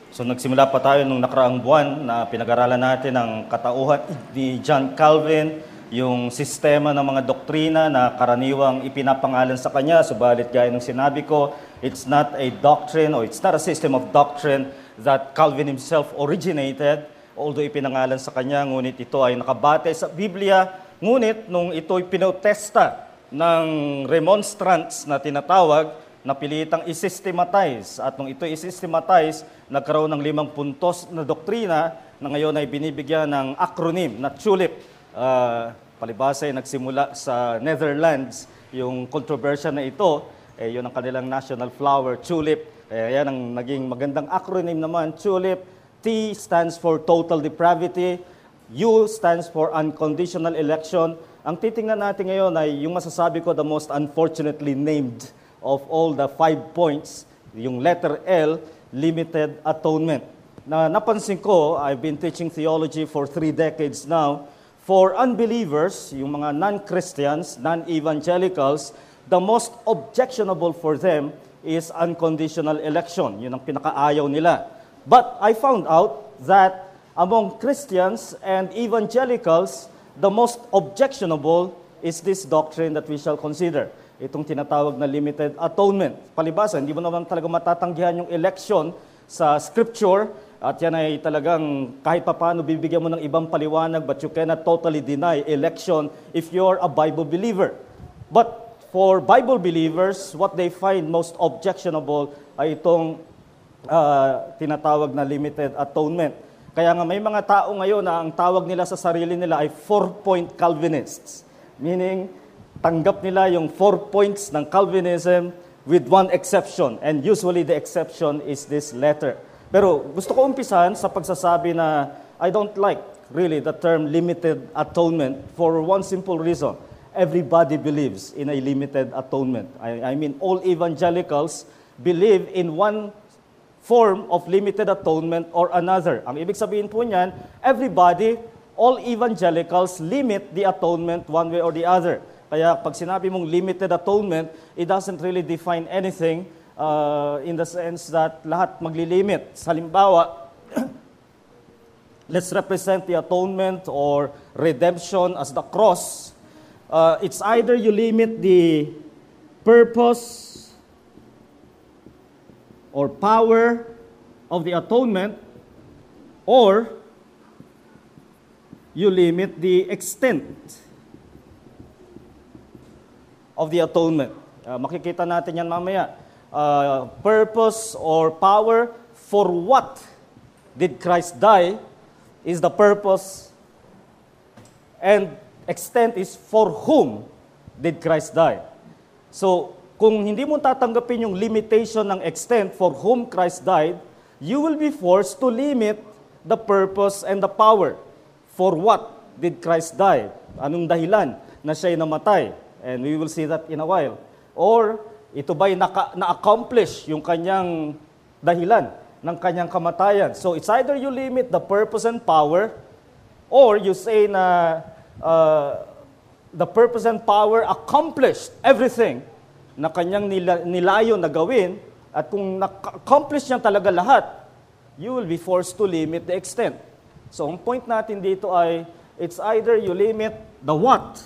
So nagsimula pa tayo nung nakaraang buwan na pinag-aralan natin ang katauhan ni John Calvin, yung sistema ng mga doktrina na karaniwang ipinapangalan sa kanya. Subalit gaya ng sinabi ko, it's not a doctrine or it's not a system of doctrine that Calvin himself originated, although ipinangalan sa kanya, ngunit ito ay nakabate sa Biblia, ngunit nung ito'y pinotesta ng remonstrants na tinatawag, napilitang i-systematize. At nung ito i-systematize, nagkaroon ng 5 puntos na doktrina na ngayon ay binibigyan ng acronym na TULIP. Palibasa ay nagsimula sa Netherlands yung controversy na ito. Yun ang kanilang national flower, tulip. Yan ang naging magandang acronym naman, TULIP. T stands for total depravity. U stands for unconditional election. Ang titingnan natin ngayon ay yung masasabi ko the most unfortunately named of all the 5 points, yung letter L, limited atonement. Napansin ko, I've been teaching theology for 3 decades now. For unbelievers, yung mga non-Christians, non-evangelicals, the most objectionable for them is unconditional election. Yun ang pinakaayaw nila. But I found out that among Christians and evangelicals, the most objectionable is this doctrine that we shall consider. Itong tinatawag na limited atonement. Palibasa, hindi mo naman talaga matatanggihan yung election sa Scripture, at yan ay talagang kahit papaano bibigyan mo ng ibang paliwanag, but you cannot totally deny election if you're a Bible believer. But for Bible believers, what they find most objectionable ay itong tinatawag na limited atonement. Kaya nga may mga tao ngayon na ang tawag nila sa sarili nila ay 4-point Calvinists. Meaning, tanggap nila yung 4 points ng Calvinism with one exception. And usually the exception is this letter. Pero gusto ko umpisahan sa pagsasabi na I don't like really the term limited atonement for one simple reason. Everybody believes in a limited atonement. I mean, all evangelicals believe in one form of limited atonement or another. Ang ibig sabihin po niyan, everybody, all evangelicals limit the atonement one way or the other. Kaya pag sinabi mong limited atonement, it doesn't really define anything in the sense that lahat maglilimit. Halimbawa, let's represent the atonement or redemption as the cross. It's either you limit the purpose or power of the atonement, or you limit the extent of the atonement. Makikita natin yan mamaya. Purpose or power, for what did Christ die is the purpose, and extent is for whom did Christ die. So, kung hindi mo tatanggapin yung limitation ng extent for whom Christ died, you will be forced to limit the purpose and the power. For what did Christ die? Anong dahilan na siya'y namatay? And we will see that in a while. Or, ito ba'y na-accomplish yung kanyang dahilan ng kanyang kamatayan? So, it's either you limit the purpose and power, or you say na the purpose and power accomplished everything na kanyang nilayo na gawin, at kung na-accomplish niya talaga lahat, you will be forced to limit the extent. So, ang point natin dito ay, it's either you limit the what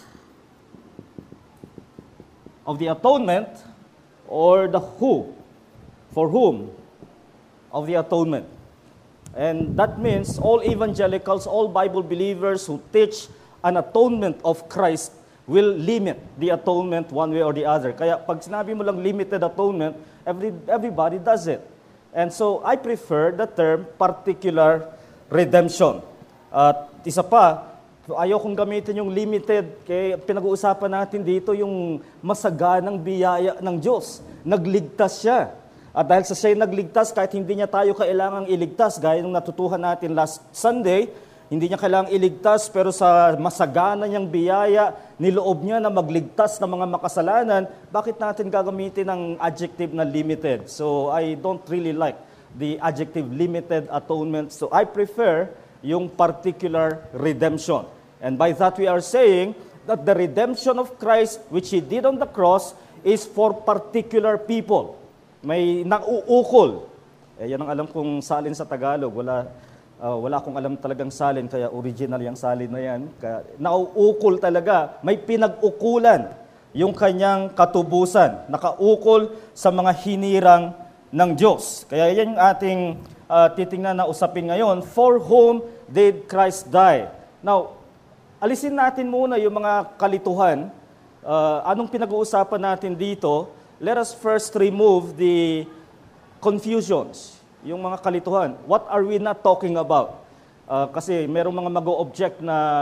of the atonement, or the who, for whom, of the atonement. And that means all evangelicals, all Bible believers who teach an atonement of Christ will limit the atonement one way or the other. Kaya pag sinabi mo lang limited atonement, everybody does it. And so I prefer the term particular redemption. At isa pa, ayaw kong gamitin yung limited, kaya pinag-uusapan natin dito yung masaganang biyaya ng Diyos. Nagligtas siya. At dahil sa siya'y nagligtas, kahit hindi niya tayo kailangang iligtas, gaya nung natutuhan natin last Sunday, hindi niya kailangang iligtas, pero sa masagana niyang biyaya, niloob niya na magligtas ng mga makasalanan, bakit natin gagamitin ang adjective na limited? So I don't really like the adjective limited atonement. So I prefer yung particular redemption. And by that we are saying that the redemption of Christ, which He did on the cross, is for particular people. May nauukol Yan ang alam kong salin sa Tagalog. Wala akong alam talagang salin, kaya original yung salin na yan. Kaya, nauukol talaga, may pinag-ukulan yung kanyang katubusan. Nakaukol sa mga hinirang ng Diyos. Kaya yan yung ating titingnan na usapin ngayon. For whom did Christ die? Now, alisin natin muna yung mga kalituhan. Anong pinag-uusapan natin dito? Let us first remove the confusions, yung mga kalituhan. What are we not talking about? Kasi merong mga mag-o-object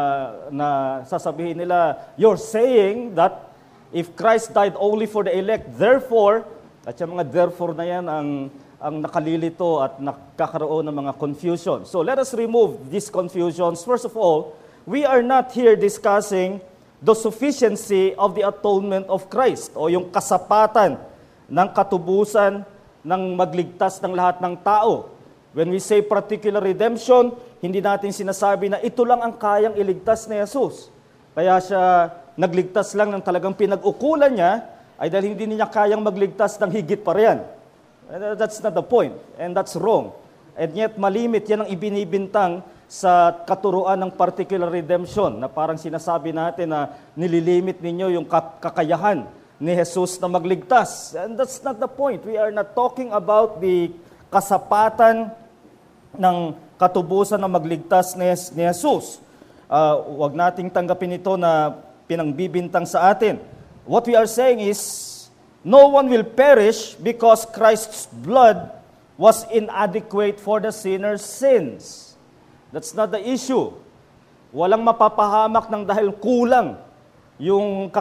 na sasabihin nila, you're saying that if Christ died only for the elect, therefore, at yung mga therefore na yan ang nakalilito at nakakaroon ng mga confusion. So let us remove these confusions. First of all, we are not here discussing the sufficiency of the atonement of Christ o yung kasapatan ng katubusan ng magligtas ng lahat ng tao. When we say particular redemption, hindi natin sinasabi na ito lang ang kayang iligtas ni Jesus. Kaya siya nagligtas lang ng talagang pinag-ukulan niya, ay dahil hindi niya kayang magligtas ng higit pa riyan. That's not the point, and that's wrong. And yet, malimit yan ang ibinibintang sa katuruan ng particular redemption, na parang sinasabi natin na nililimit ninyo yung kakayahan ni Jesus na magligtas. And that's not the point. We are not talking about the kasapatan ng katubusan na magligtas ni Jesus. Huwag nating tanggapin ito na pinangbibintang sa atin. What we are saying is, no one will perish because Christ's blood was inadequate for the sinner's sins. That's not the issue. Walang mapapahamak ng dahil kulang yung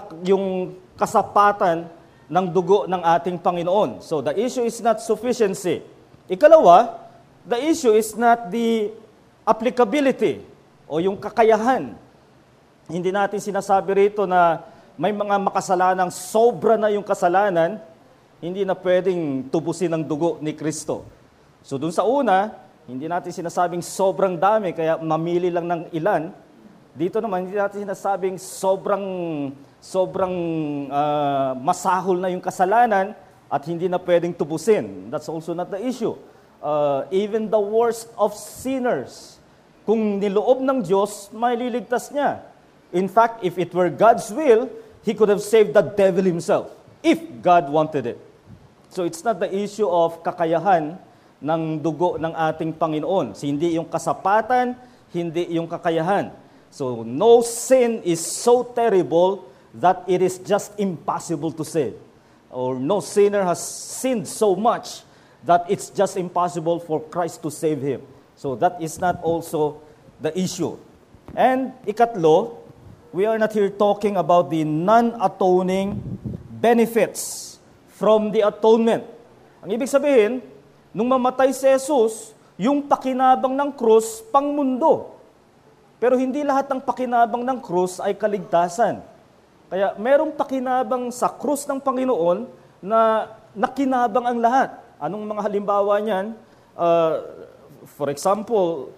kasapatan ng dugo ng ating Panginoon. So the issue is not sufficiency. Ikalawa, the issue is not the applicability o yung kakayahan. Hindi natin sinasabi rito na may mga makasalanang sobra na yung kasalanan, hindi na pwedeng tubusin ng dugo ni Kristo. So dun sa una, hindi natin sinasabing sobrang dami, kaya mamili lang ng ilan. Dito naman, hindi natin sinasabing sobrang masahol na yung kasalanan at hindi na pwedeng tubusin. That's also not the issue. Even the worst of sinners, kung niloob ng Diyos, may liligtas niya. In fact, if it were God's will, He could have saved the devil himself, if God wanted it. So it's not the issue of kakayahan ng dugo ng ating Panginoon. Hindi yung kasapatan, hindi yung kakayahan. So no sin is so terrible that it is just impossible to save. Or no sinner has sinned so much that it's just impossible for Christ to save him. So that is not also the issue. And ikatlo, we are not here talking about the non-atoning benefits from the atonement. Ang ibig sabihin, nung mamatay si Jesus, yung pakinabang ng krus, pangmundo. Pero hindi lahat ng pakinabang ng krus ay kaligtasan. Kaya merong pakinabang sa krus ng Panginoon na nakinabang ang lahat. Anong mga halimbawa niyan? For example,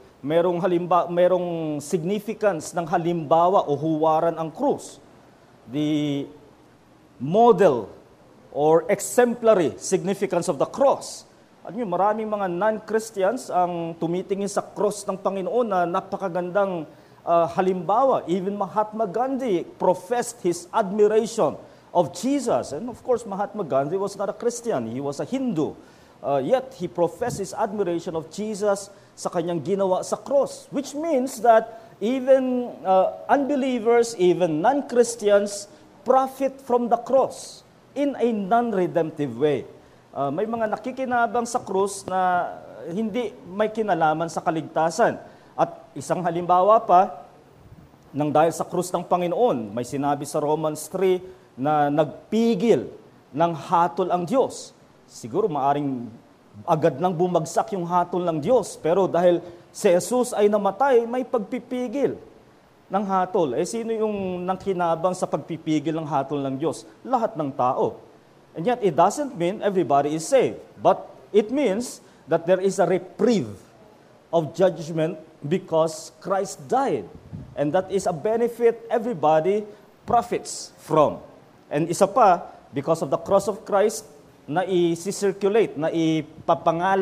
merong significance ng halimbawa o huwaran ang krus. The model or exemplary significance of the cross. At yun, maraming mga non-Christians ang tumitingin sa cross ng Panginoon na napakagandang halimbawa. Even Mahatma Gandhi professed his admiration of Jesus. And of course, Mahatma Gandhi was not a Christian. He was a Hindu. Yet, he professed his admiration of Jesus sa kanyang ginawa sa cross. Which means that even unbelievers, even non-Christians, profit from the cross in a non-redemptive way. May mga nakikinabang sa krus na hindi may kinalaman sa kaligtasan. At isang halimbawa pa, nang dahil sa krus ng Panginoon, may sinabi sa Romans 3 na nagpigil ng hatol ang Diyos. Siguro maaring agad nang bumagsak yung hatol ng Diyos, pero dahil si Jesus ay namatay, may pagpipigil ng hatol. Sino yung nakinabang sa pagpipigil ng hatol ng Diyos? Lahat ng tao. And yet, it doesn't mean everybody is saved. But it means that there is a reprieve of judgment because Christ died. And that is a benefit everybody profits from. And isa pa, because of the cross of Christ, na i-circulate, na ipapangalat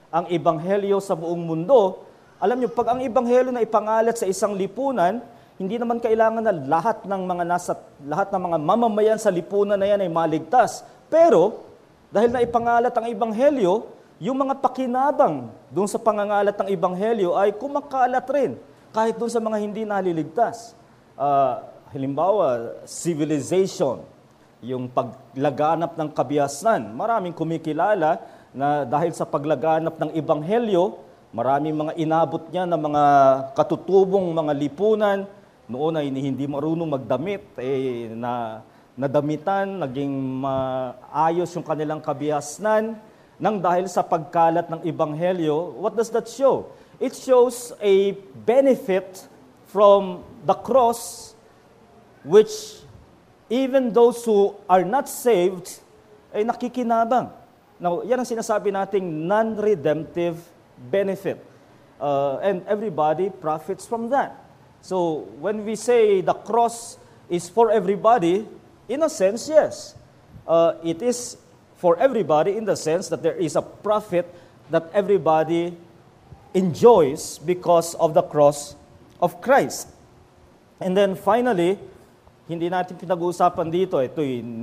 ang ebanghelyo sa buong mundo. Alam niyo, pag ang ebanghelyo na ipangalat sa isang lipunan, hindi naman kailangan na lahat ng mga mamamayan sa lipunan na yan ay maligtas. Pero dahil na ipangalat ang ebanghelyo, yung mga pakinabang doon sa pangangalat ng ebanghelyo ay kumakalat rin kahit doon sa mga hindi naliligtas. Halimbawa, civilization, yung paglaganap ng kabiyasan. Maraming kumikilala na dahil sa paglaganap ng ebanghelyo, maraming mga inabot niya ng mga katutubong mga lipunan. Noon ay hindi marunong magdamit, nadamitan, naging maayos yung kanilang kabiyasan nang dahil sa pagkalat ng ebanghelyo. What does that show? It shows a benefit from the cross, which even those who are not saved ay nakikinabang. Now, yan ang sinasabi nating non-redemptive benefit. And everybody profits from that. So, when we say the cross is for everybody, in a sense, yes. It is for everybody in the sense that there is a profit that everybody enjoys because of the cross of Christ. And then finally, hindi natin pinag-uusapan dito, ito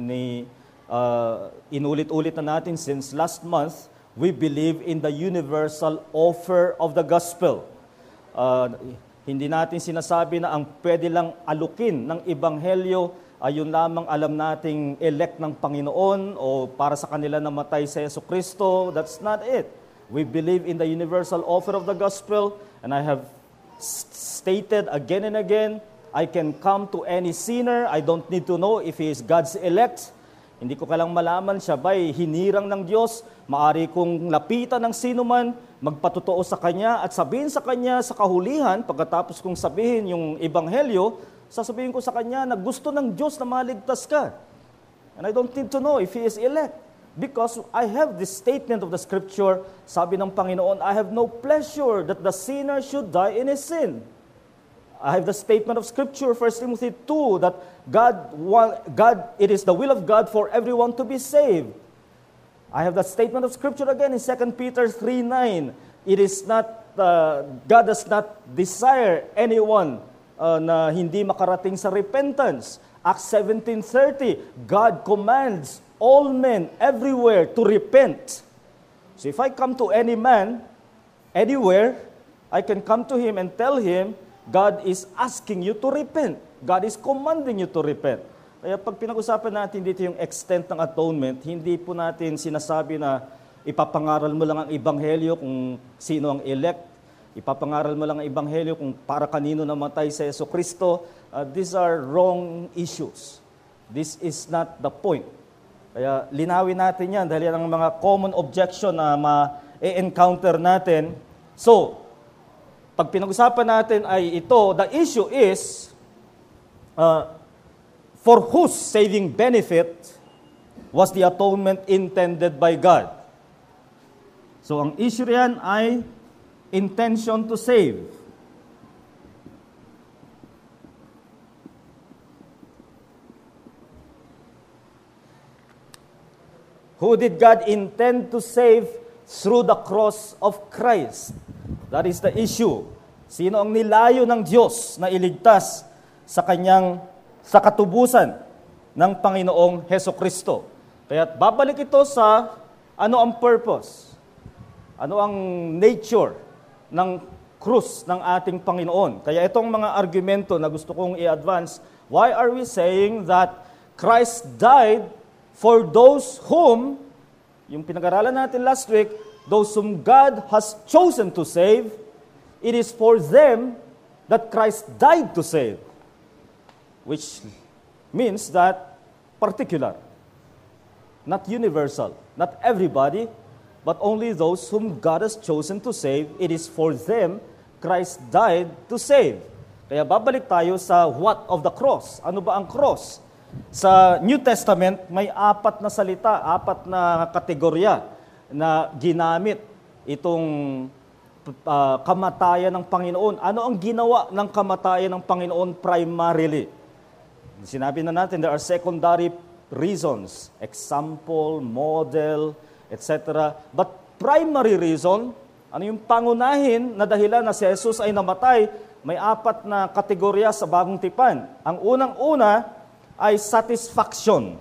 inulit-ulit na natin since last month, we believe in the universal offer of the gospel. Hindi natin sinasabi na ang pwede lang alukin ng ebanghelyo ay yun lamang alam nating elect ng Panginoon o para sa kanila namatay sa Yesu Kristo. That's not it. We believe in the universal offer of the gospel, and I have stated again and again, I can come to any sinner. I don't need to know if he is God's elect. Hindi ko kailang malaman siya ba'y hinirang ng Diyos. Maari kong lapitan ng sino man, magpatotoo sa Kanya at sabihin sa Kanya sa kahulihan, pagkatapos kong sabihin yung ebanghelyo, sasabihin ko sa Kanya na gusto ng Diyos na maligtas ka. And I don't need to know if he is elect. Because I have this statement of the Scripture, sabi ng Panginoon, I have no pleasure that the sinner should die in his sin. I have the statement of Scripture, 1 Timothy 2, that it is the will of God for everyone to be saved. I have the statement of Scripture again in 2 Peter 3:9. It is not, God does not desire anyone na hindi makarating sa repentance. Acts 17:30, God commands all men everywhere to repent. So if I come to any man, anywhere, I can come to him and tell him, God is asking you to repent. God is commanding you to repent. Kaya pag pinag-usapan natin dito yung extent ng atonement, hindi po natin sinasabi na ipapangaral mo lang ang ebanghelyo kung sino ang elect, ipapangaral mo lang ang ebanghelyo kung para kanino namatay sa Yesu Kristo. These are wrong issues. This is not the point. Kaya linawin natin yan dahil yan ang mga common objection na ma-encounter natin. So, pag pinag-usapan natin ay ito, the issue is, for whose saving benefit was the atonement intended by God? So, ang issue riyan ay intention to save. Who did God intend to save through the cross of Christ? That is the issue. Sino ang nilayo ng Diyos na iligtas sa katubusan ng Panginoong Heso Kristo? Kaya babalik ito sa ano ang purpose, ano ang nature ng krus ng ating Panginoon. Kaya itong mga argumento na gusto kong i-advance, why are we saying that Christ died for those whom, yung pinag-aralan natin last week, those whom God has chosen to save, it is for them that Christ died to save. Which means that particular, not universal, not everybody, but only those whom God has chosen to save, it is for them Christ died to save. Kaya babalik tayo sa what of the cross. Ano ba ang cross? Sa New Testament, may 4 na salita, 4 na kategorya na ginamit itong kamatayan ng Panginoon. Ano ang ginawa ng kamatayan ng Panginoon primarily? Sinabi na natin, there are secondary reasons, example, model, etc. But primary reason, ano yung pangunahin na dahilan na si Jesus ay namatay, may 4 na kategorya sa Bagong Tipan. Ang unang-una ay satisfaction.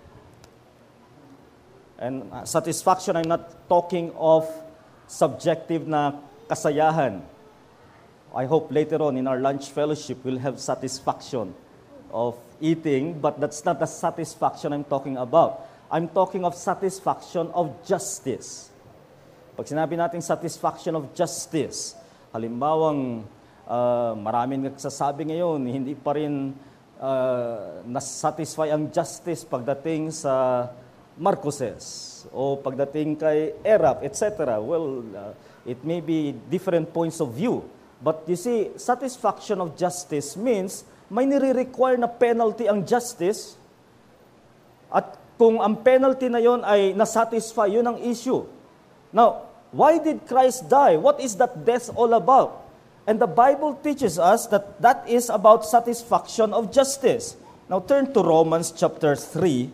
And satisfaction, I'm not talking of subjective na kasayahan. I hope later on in our lunch fellowship we'll have satisfaction of eating, but that's not the satisfaction I'm talking about. I'm talking of satisfaction of justice. Pag sinabi natin satisfaction of justice, halimbawang maraming nagsasabi ngayon, hindi pa rin nasatisfy ang justice pagdating sa Marcoses o pagdating kay Erap, etc. Well, it may be different points of view. But you see, satisfaction of justice means may nire-require na penalty ang justice, at kung ang penalty na yon ay nasatisfy, yun ang issue. Now, why did Christ die? What is that death all about? And the Bible teaches us that that is about satisfaction of justice. Now, turn to Romans chapter 3.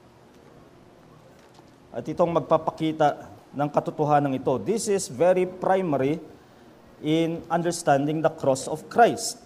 At itong magpapakita ng katotohanan ito. This is very primary in understanding the cross of Christ.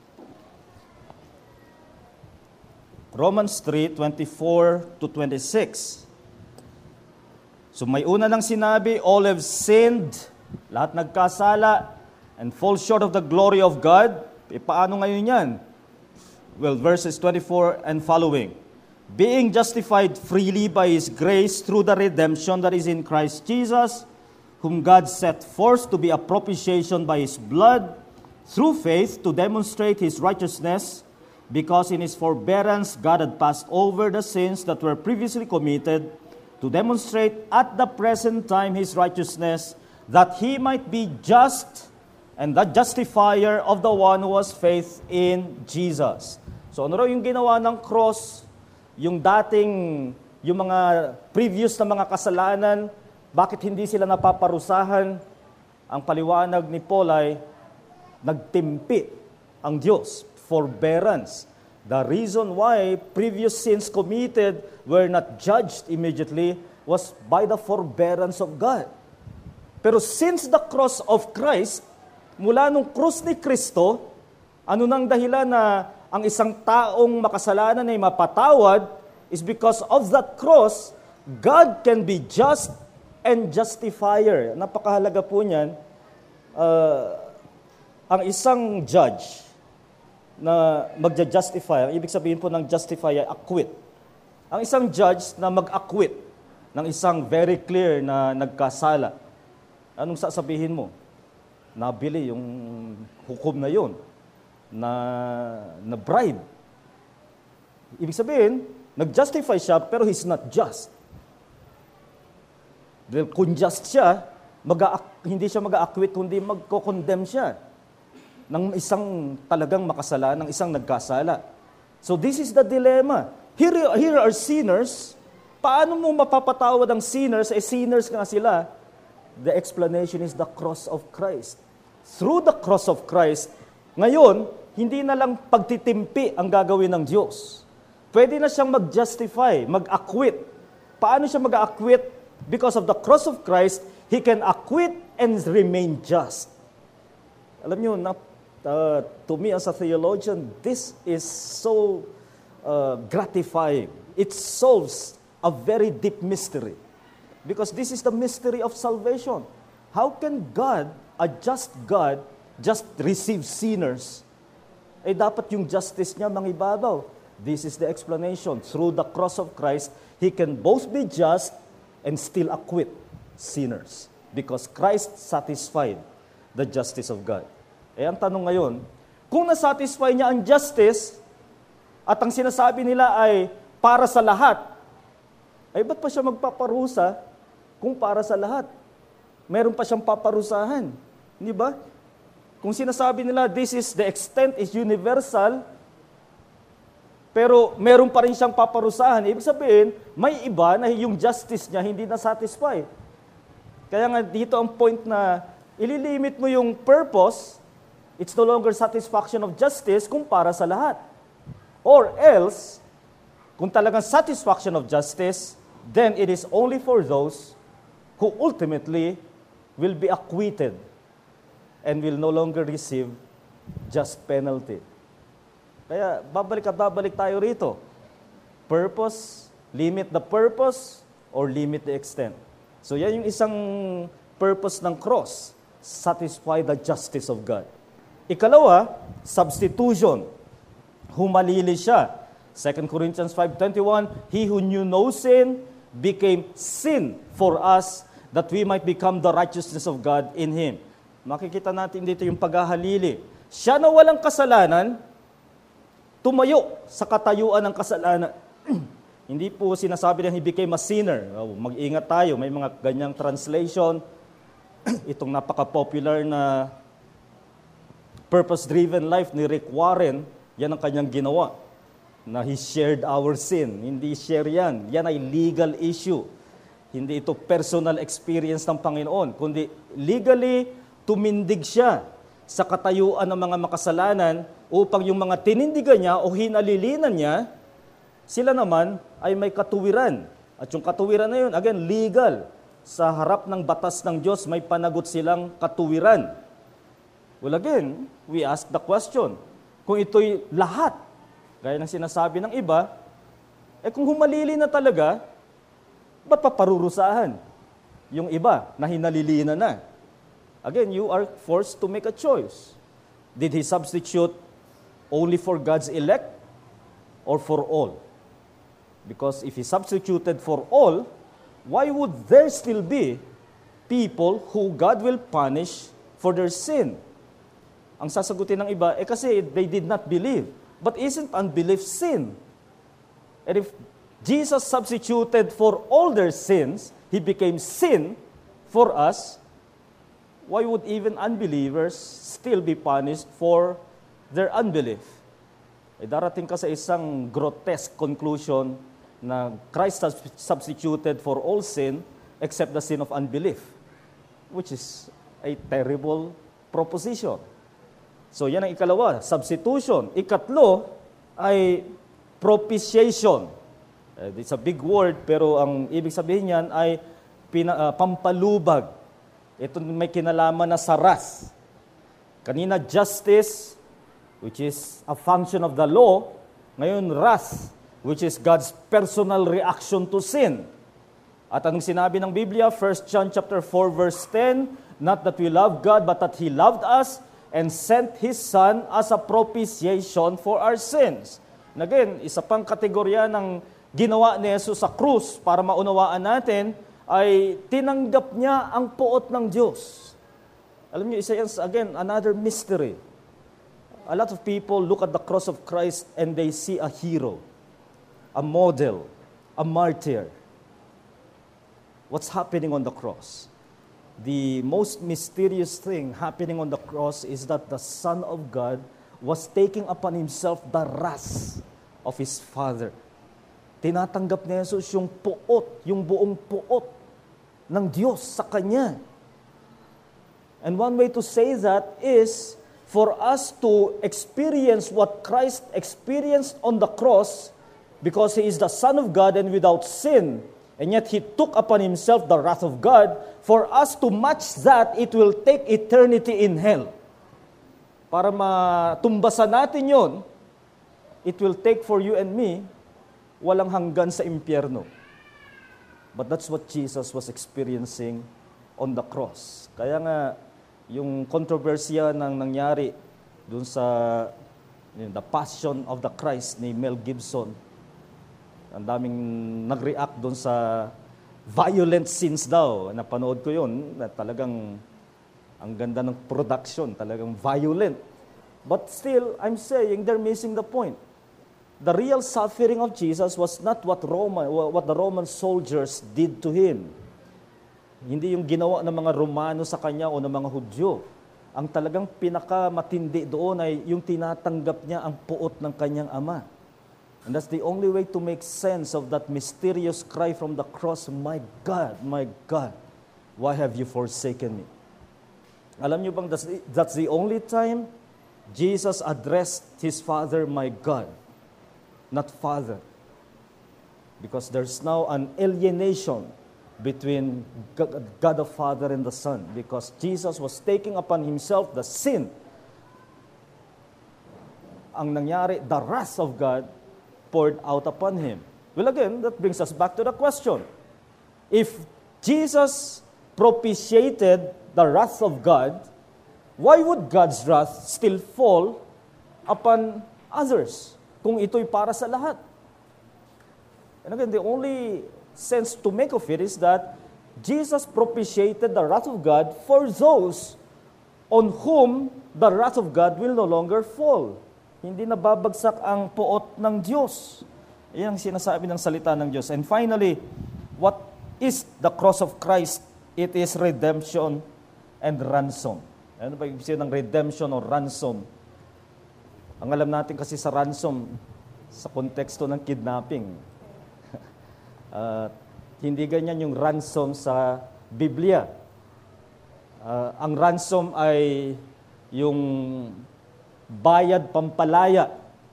Romans 3:24 to 26. So may una nang sinabi, all have sinned, lahat nagkasala, and fall short of the glory of God. E paano ngayon yan? Well, verses 24 and following. Being justified freely by His grace through the redemption that is in Christ Jesus, whom God set forth to be a propitiation by His blood, through faith to demonstrate His righteousness, because in His forbearance God had passed over the sins that were previously committed, to demonstrate at the present time His righteousness, that He might be just and the justifier of the one who has faith in Jesus. So ano raw yung ginawa ng cross? Yung yung mga previous na mga kasalanan, bakit hindi sila napaparusahan? Ang paliwanag ni Paul ay nagtimpi ang Diyos, forbearance. The reason why previous sins committed were not judged immediately was by the forbearance of God. Pero since the cross of Christ, mula nung krus ni Kristo, ano nang dahilan na ang isang taong makasalanan ay mapatawad is because of that cross, God can be just and justifier. Napakahalaga po niyan. Ang isang judge na magja-justify, ang ibig sabihin po ng justify ay acquit. Ang isang judge na mag-acquit ng isang very clear na nagkasala, anong sasabihin mo? Nabili yung hukom na yun, na bribe. Ibig sabihin, nag-justify siya, pero he's not just. Dahil kung just siya, hindi siya mag-a-acquit, kundi magko-condemn siya ng isang talagang makasalanan, ng isang nagkasala. So this is the dilemma. Here are sinners. Paano mo mapapatawad ang sinners? Sinners nga sila. The explanation is the cross of Christ. Through the cross of Christ, ngayon, hindi na lang pagtitimpi ang gagawin ng Diyos. Pwede na siyang mag-justify, mag-acquit. Paano siya mag-acquit? Because of the cross of Christ, He can acquit and remain just. Alam niyo, to me as a theologian, this is so gratifying. It solves a very deep mystery. Because this is the mystery of salvation. How can God, a just God, just receive sinners? Dapat yung justice niya mangibabaw. This is the explanation. Through the cross of Christ, He can both be just and still acquit sinners. Because Christ satisfied the justice of God. Ang tanong ngayon, kung nasatisfy niya ang justice, at ang sinasabi nila ay para sa lahat, ba't pa siya magpaparusa kung para sa lahat? Meron pa siyang paparusahan. Hindi ba? Kung sinasabi nila, this is the extent is universal, pero meron pa rin siyang paparusahan. Ibig sabihin, may iba na yung justice niya hindi na-satisfy. Kaya nga dito ang point na ililimit mo yung purpose, it's no longer satisfaction of justice kung para sa lahat. Or else, kung talagang satisfaction of justice, then it is only for those who ultimately will be acquitted and will no longer receive just penalty. Kaya babalik at babalik tayo rito. Purpose, limit the purpose, or limit the extent. So yan yung isang purpose ng cross, satisfy the justice of God. Ikalawa, substitution. Humalili siya. 2 Corinthians 5:21, He who knew no sin became sin for us that we might become the righteousness of God in Him. Makikita natin dito yung paghahalili. Siya na walang kasalanan, tumayo sa katayuan ng kasalanan. Hindi po sinasabi na He became a sinner. Mag-ingat tayo, may mga ganyang translation. Itong napaka-popular na purpose-driven life ni Rick Warren, yan ang kanyang ginawa. Na He shared our sin. Hindi share yan. Yan ay legal issue. Hindi ito personal experience ng Panginoon, kundi legally tumindig siya sa katayuan ng mga makasalanan upang yung mga tinindigan niya o hinalilinan niya, sila naman ay may katuwiran. At yung katuwiran na yun, again, legal. Sa harap ng batas ng Diyos, may panagot silang katuwiran. Well, again, we ask the question, kung ito'y lahat, gaya ng sinasabi ng iba, kung humalili na talaga, ba't paparurusahan yung iba na hinalilina na? Again, you are forced to make a choice. Did He substitute only for God's elect or for all? Because if He substituted for all, why would there still be people who God will punish for their sin? Ang sasagutin ng iba, kasi they did not believe. But isn't unbelief sin? And if Jesus substituted for all their sins, He became sin for us, why would even unbelievers still be punished for their unbelief? Darating ka sa isang grotesque conclusion na Christ has substituted for all sin except the sin of unbelief, which is a terrible proposition. So yan ang ikalawa, substitution. Ikatlo ay propitiation. It's a big word, pero ang ibig sabihin niyan ay pampalubag. Ito may kinalaman na sa wrath. Kanina, justice, which is a function of the law. Ngayon, wrath, which is God's personal reaction to sin. At anong sinabi ng Biblia? 1 John chapter 4, verse 10, not that we love God, but that He loved us and sent His Son as a propitiation for our sins. And again, isa pang kategorya ng ginawa ni Jesus sa krus para maunawaan natin ay tinanggap niya ang puot ng Diyos. Alam niyo, isa yan, again, another mystery. A lot of people look at the cross of Christ and they see a hero, a model, a martyr. What's happening on the cross? The most mysterious thing happening on the cross is that the Son of God was taking upon Himself the wrath of His Father. Tinatanggap ni Jesus yung puot, yung buong puot ng Diyos sa Kanya. And one way to say that is for us to experience what Christ experienced on the cross because He is the Son of God and without sin, and yet He took upon Himself the wrath of God. For us to match that, it will take eternity in hell. Para matumbasan natin yon, it will take for you and me walang hanggan sa impyerno. But that's what Jesus was experiencing on the cross. Kaya nga, yung kontrobersya ng nangyari dun sa The Passion of the Christ ni Mel Gibson, ang daming nag-react dun sa violent scenes daw. Napanood ko yun, na talagang ang ganda ng production, talagang violent. But still, I'm saying they're missing the point. The real suffering of Jesus was not what the Roman soldiers did to Him. Hindi yung ginawa ng mga Romano sa Kanya o ng mga Hudyo. Ang talagang pinakamatindi doon ay yung tinatanggap niya ang puot ng Kanyang Ama. And that's the only way to make sense of that mysterious cry from the cross, my God, why have you forsaken me? Alam niyo bang that's the only time Jesus addressed His Father, my God, not Father. Because there's now an alienation between God the Father and the Son, because Jesus was taking upon himself the sin. Ang nangyari, the wrath of God poured out upon him. Well, again, that brings us back to the question. If Jesus propitiated the wrath of God, why would God's wrath still fall upon others kung ito'y para sa lahat? And again, the only sense to make of it is that Jesus propitiated the wrath of God for those on whom the wrath of God will no longer fall. Hindi nababagsak ang puot ng Diyos. Iyan ang sinasabi ng salita ng Diyos. And finally, what is the cross of Christ? It is redemption and ransom. Ano ba ibig sabihin ng redemption or ransom? Ang alam natin kasi sa ransom, sa konteksto ng kidnapping, hindi ganyan yung ransom sa Biblia. Ang ransom ay yung bayad pampalaya.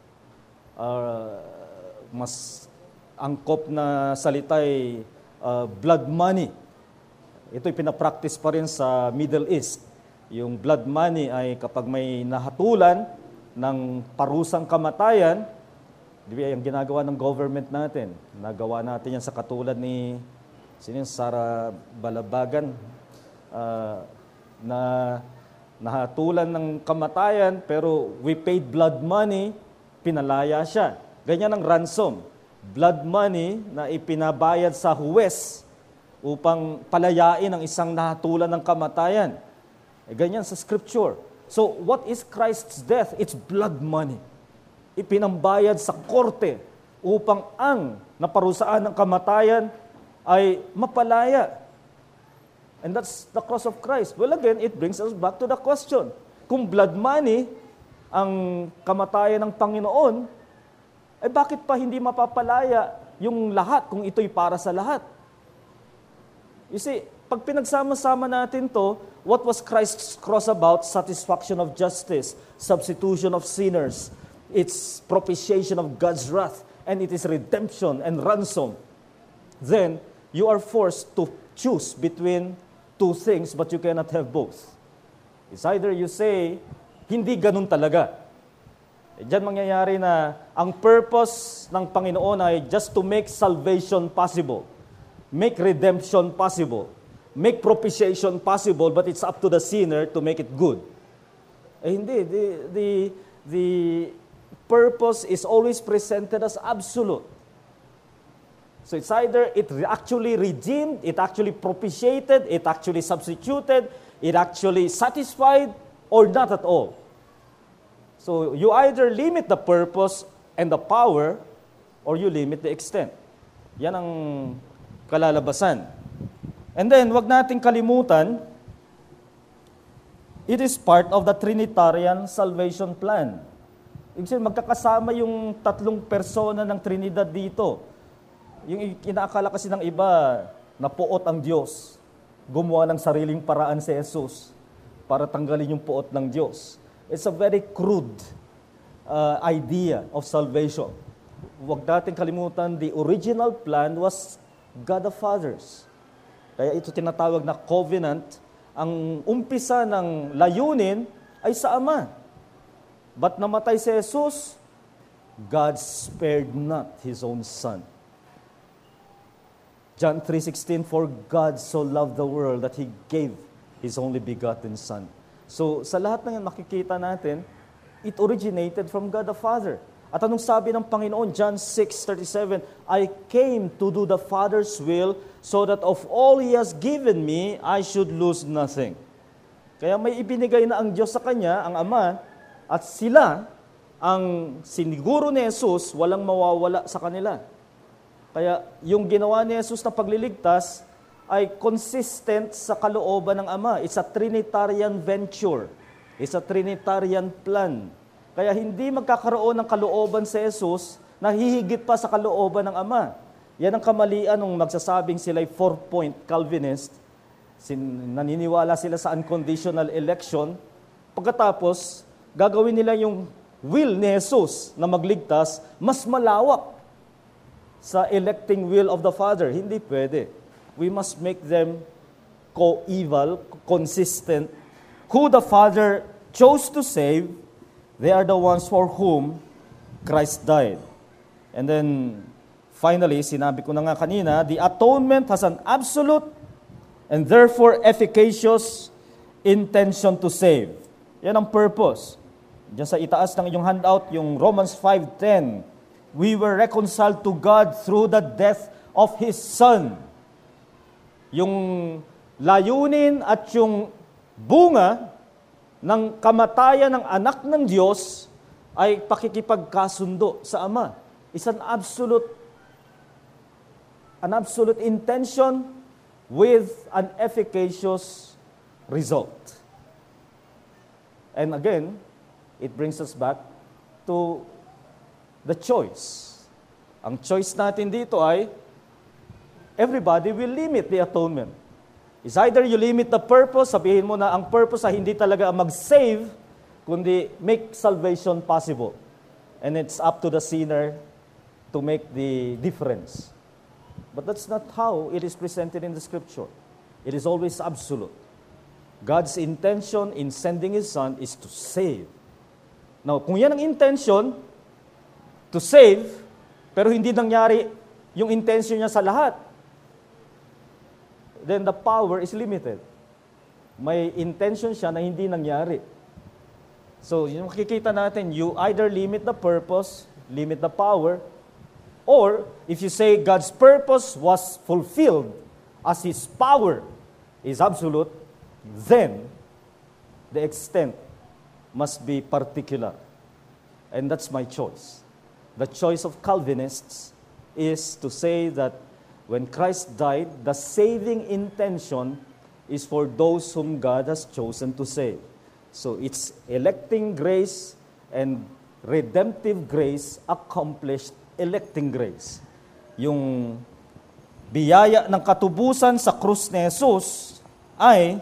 Mas angkop na salita ay blood money. Ito'y pinapractice pa rin sa Middle East. Yung blood money ay kapag may nahatulan ng parusang kamatayan, di ba, yung ginagawa ng government natin. Nagawa natin yan sa katulad ni Sara Balabagan, na nahatulan ng kamatayan, pero we paid blood money, pinalaya siya. Ganyan ang ransom. Blood money na ipinabayad sa huwes upang palayain ang isang nahatulan ng kamatayan. Ganyan sa Scripture. So, what is Christ's death? It's blood money. Ipinambayad sa korte upang ang naparusaan ng kamatayan ay mapalaya. And that's the cross of Christ. Well, again, it brings us back to the question. Kung blood money ang kamatayan ng Panginoon, eh bakit pa hindi mapapalaya yung lahat kung ito'y para sa lahat? You see, pag pinagsama-sama natin to, what was Christ's cross about? Satisfaction of justice, substitution of sinners, it's propitiation of God's wrath, and it is redemption and ransom. Then, you are forced to choose between two things, but you cannot have both. It's either you say, hindi ganun talaga. Diyan mangyayari na ang purpose ng Panginoon ay just to make salvation possible, make redemption possible, make propitiation possible, but it's up to the sinner to make it good. Eh hindi, the purpose is always presented as absolute. So it's either it actually redeemed, it actually propitiated, it actually substituted, it actually satisfied, or not at all. So you either limit the purpose and the power, or you limit the extent. Yan ang kalalabasan. And then, wag nating kalimutan, it is part of the Trinitarian salvation plan. Ibig sabihin, magkakasama yung tatlong persona ng Trinidad dito. Yung inaakala kasi ng iba, napuot ang Diyos. Gumawa ng sariling paraan si Jesus para tanggalin yung puot ng Diyos. It's a very crude idea of salvation. Huwag natin kalimutan, the original plan was God the Father's. Kaya ito tinatawag na covenant. Ang umpisa ng layunin ay sa Ama. But namatay si Jesus, God spared not His own Son. John 3:16, for God so loved the world that He gave His only begotten Son. So, sa lahat ng yan makikita natin, it originated from God the Father. At anong sabi ng Panginoon? John 6:37, I came to do the Father's will so that of all He has given me, I should lose nothing. Kaya may ibinigay na ang Diyos sa Kanya, ang Ama, at sila, ang siniguro ni Jesus, walang mawawala sa kanila. Kaya yung ginawa ni Jesus na pagliligtas ay consistent sa kalooban ng Ama. It's a Trinitarian venture. It's a Trinitarian plan. Kaya hindi magkakaroon ng kalooban si Jesus na hihigit pa sa kalooban ng Ama. Yan ang kamalian ng magsasabing sila'y 4-point Calvinist. Naniniwala sila sa unconditional election. Pagkatapos, gagawin nila yung will ni Jesus na magligtas mas malawak sa electing will of the Father. Hindi pwede. we must make them co-eval, consistent. Who the Father chose to save, they are the ones for whom Christ died. And then, finally, sinabi ko na nga kanina, the atonement has an absolute and therefore efficacious intention to save. Yan ang purpose. Diyan sa itaas ng inyong handout, yung Romans 5:10, we were reconciled to God through the death of His Son. Yung layunin at yung bunga ng kamatayan ng anak ng Diyos ay pakikipagkasundo sa Ama. It's an absolute intention with an efficacious result. And again, it brings us back to the choice. Ang choice natin dito ay everybody will limit the atonement. It's either you limit the purpose, sabihin mo na ang purpose ay hindi talaga mag-save, kundi make salvation possible. And it's up to the sinner to make the difference. But that's not how it is presented in the Scripture. It is always absolute. God's intention in sending His Son is to save. Now, kung yan ang intention, to save, pero hindi nangyari yung intention niya sa lahat, then the power is limited. May intention siya na hindi nangyari. So, yung makikita natin, you either limit the purpose, limit the power, or if you say God's purpose was fulfilled as His power is absolute, then the extent must be particular. And that's my choice. The choice of Calvinists is to say that when Christ died, the saving intention is for those whom God has chosen to save. So it's electing grace and redemptive grace accomplished electing grace. Yung biyaya ng katubusan sa krus ni Jesus ay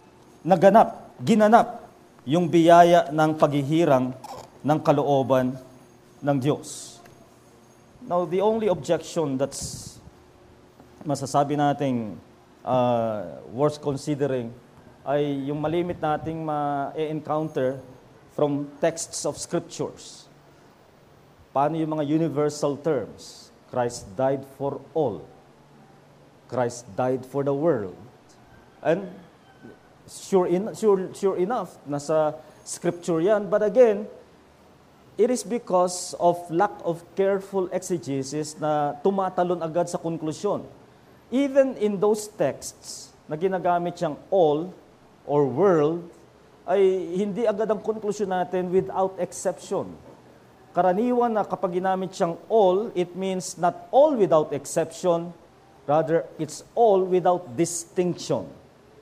ginanap yung biyaya ng paghihirang ng kalooban ng Diyos. Now, the only objection that's masasabi nating worth considering ay yung malimit nating ma-encounter from texts of scriptures. Paano yung mga universal terms? Christ died for all. Christ died for the world. And sure enough, nasa scripture yan. But again, it is because of lack of careful exegesis na tumatalon agad sa konklusyon. Even in those texts na ginagamit siyang all or world, ay hindi agad ang konklusyon natin without exception. Karaniwan na kapag ginamit siyang all, it means not all without exception, rather it's all without distinction.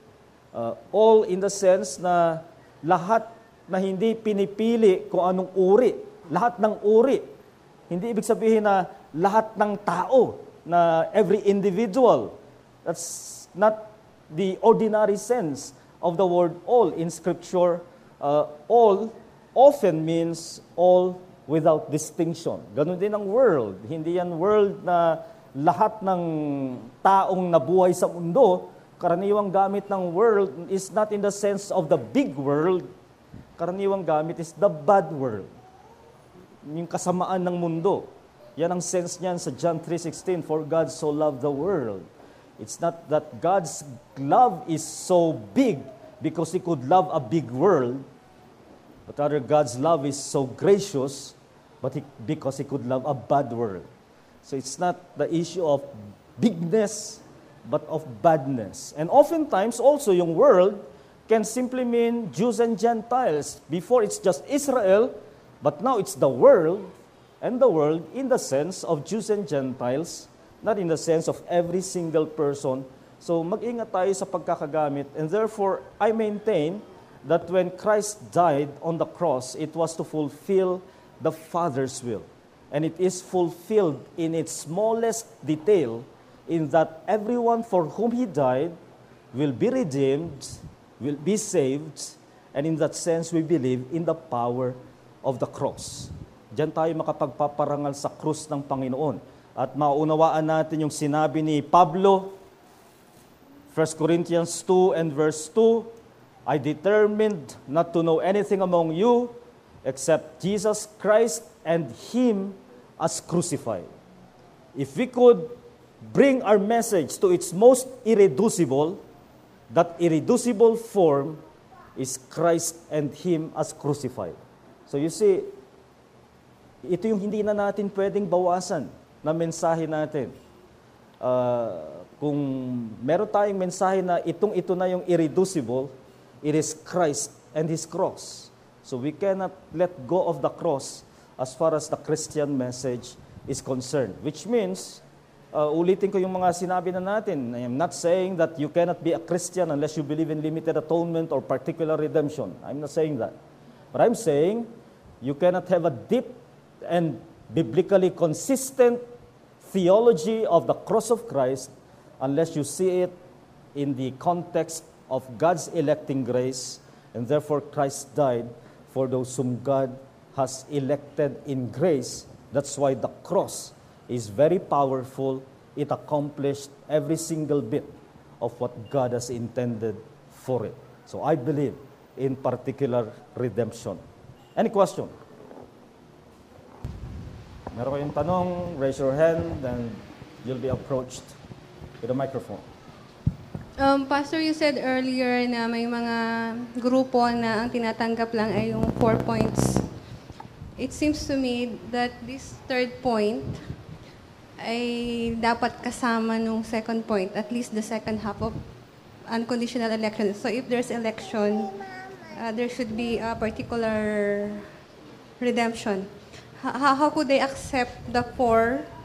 All in the sense na lahat na hindi pinipili kung anong uri, lahat ng uri. Hindi ibig sabihin na lahat ng tao, na every individual. That's not the ordinary sense of the word all in Scripture. All often means all without distinction. Ganun din ang world. Hindi yan world na lahat ng taong nabuhay sa mundo. Karaniwang gamit ng world is not in the sense of the big world. Karaniwang gamit is the bad world. Yung kasamaan ng mundo. Yan ang sense niyan sa John 3:16, for God so loved the world. It's not that God's love is so big because He could love a big world, but rather God's love is so gracious because He could love a bad world. So it's not the issue of bigness, but of badness. And oftentimes also yung world can simply mean Jews and Gentiles. Before it's just Israel, but now it's the world, and the world in the sense of Jews and Gentiles, not in the sense of every single person. So mag-ingat tayo sa pagkakagamit. And therefore, I maintain that when Christ died on the cross, it was to fulfill the Father's will. And it is fulfilled in its smallest detail in that everyone for whom He died will be redeemed, will be saved, and in that sense, we believe in the power of the cross. Diyan tayo makapagpaparangal sa krus ng Panginoon. At maunawaan natin yung sinabi ni Pablo 1 Corinthians 2 and verse 2, I determined not to know anything among you except Jesus Christ and Him as crucified. If we could bring our message to its most irreducible, that irreducible form is Christ and Him as crucified. So you see, ito yung hindi na natin pwedeng bawasan na mensahe natin. Kung meron tayong mensahe na ito na yung irreducible, it is Christ and His cross. So we cannot let go of the cross as far as the Christian message is concerned. Which means, ulitin ko yung mga sinabi na natin. I am not saying that you cannot be a Christian unless you believe in limited atonement or particular redemption. I'm not saying that. But I'm saying you cannot have a deep and biblically consistent theology of the cross of Christ unless you see it in the context of God's electing grace, and therefore Christ died for those whom God has elected in grace. That's why the cross is very powerful. It accomplished every single bit of what God has intended for it. So I believe in particular redemption. Any question? Meron kayong tanong, raise your hand, and you'll be approached with a microphone. Pastor, you said earlier na may mga grupo na ang tinatanggap lang ay yung 4 points. It seems to me that this third point ay dapat kasama nung second point, at least the second half of unconditional election. So if there's election, there should be a particular redemption. How could they accept the 4?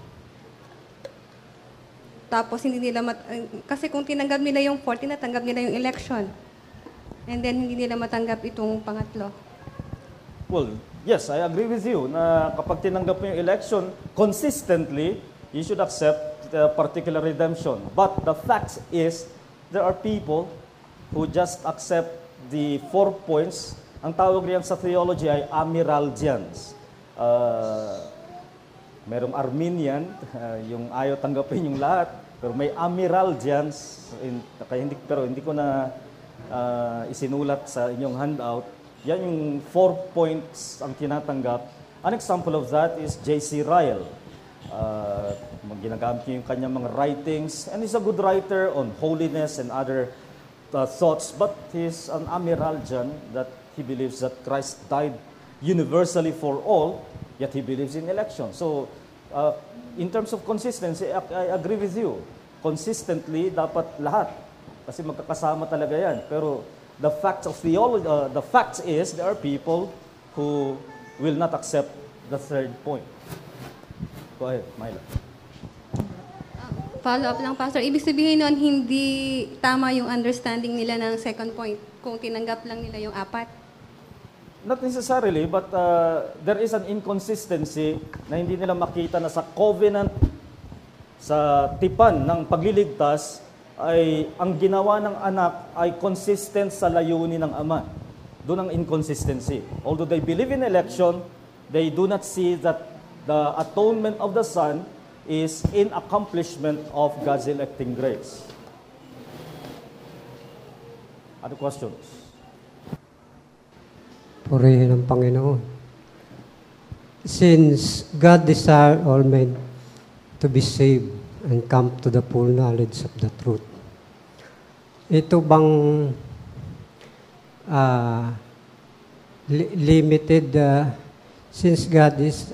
Tapos hindi nila kasi kung tinanggap nila yung 4, tinatanggap nila yung election. And then hindi nila matanggap itong pangatlo. Well, yes, I agree with you na kapag tinanggap mo yung election, consistently, you should accept the particular redemption. But the fact is, there are people who just accept the 4 points. Ang tawag riyan sa theology ay Amyraldians. Merong Arminian, yung ayaw tanggapin yung lahat, pero may Amyraldians, pero hindi ko na isinulat sa inyong handout. Yan yung 4 points ang tinatanggap. An example of that is J.C. Ryle. Ginagamit niya yung kanyang mga writings, and he's a good writer on holiness and other thoughts, but he's an Amyraldian that he believes that Christ died universally for all, yet he believes in election. So, in terms of consistency, I agree with you. Consistently, dapat lahat. Kasi magkakasama talaga yan. Pero the fact of theology, the fact is, there are people who will not accept the third point. Go ahead, Myla. Follow up lang, Pastor. Ibig sabihin nun, hindi tama yung understanding nila ng second point kung tinanggap lang nila yung 4? Not necessarily, but there is an inconsistency na hindi nila makita na sa covenant, sa tipan ng pagliligtas, ay ang ginawa ng anak ay consistent sa layunin ng ama. Doon ang inconsistency. Although they believe in election, they do not see that the atonement of the Son is in accomplishment of God's electing grace. Other questions? Purihin ang Panginoon. Since God desired all men to be saved and come to the full knowledge of the truth, ito bang limited, since God is,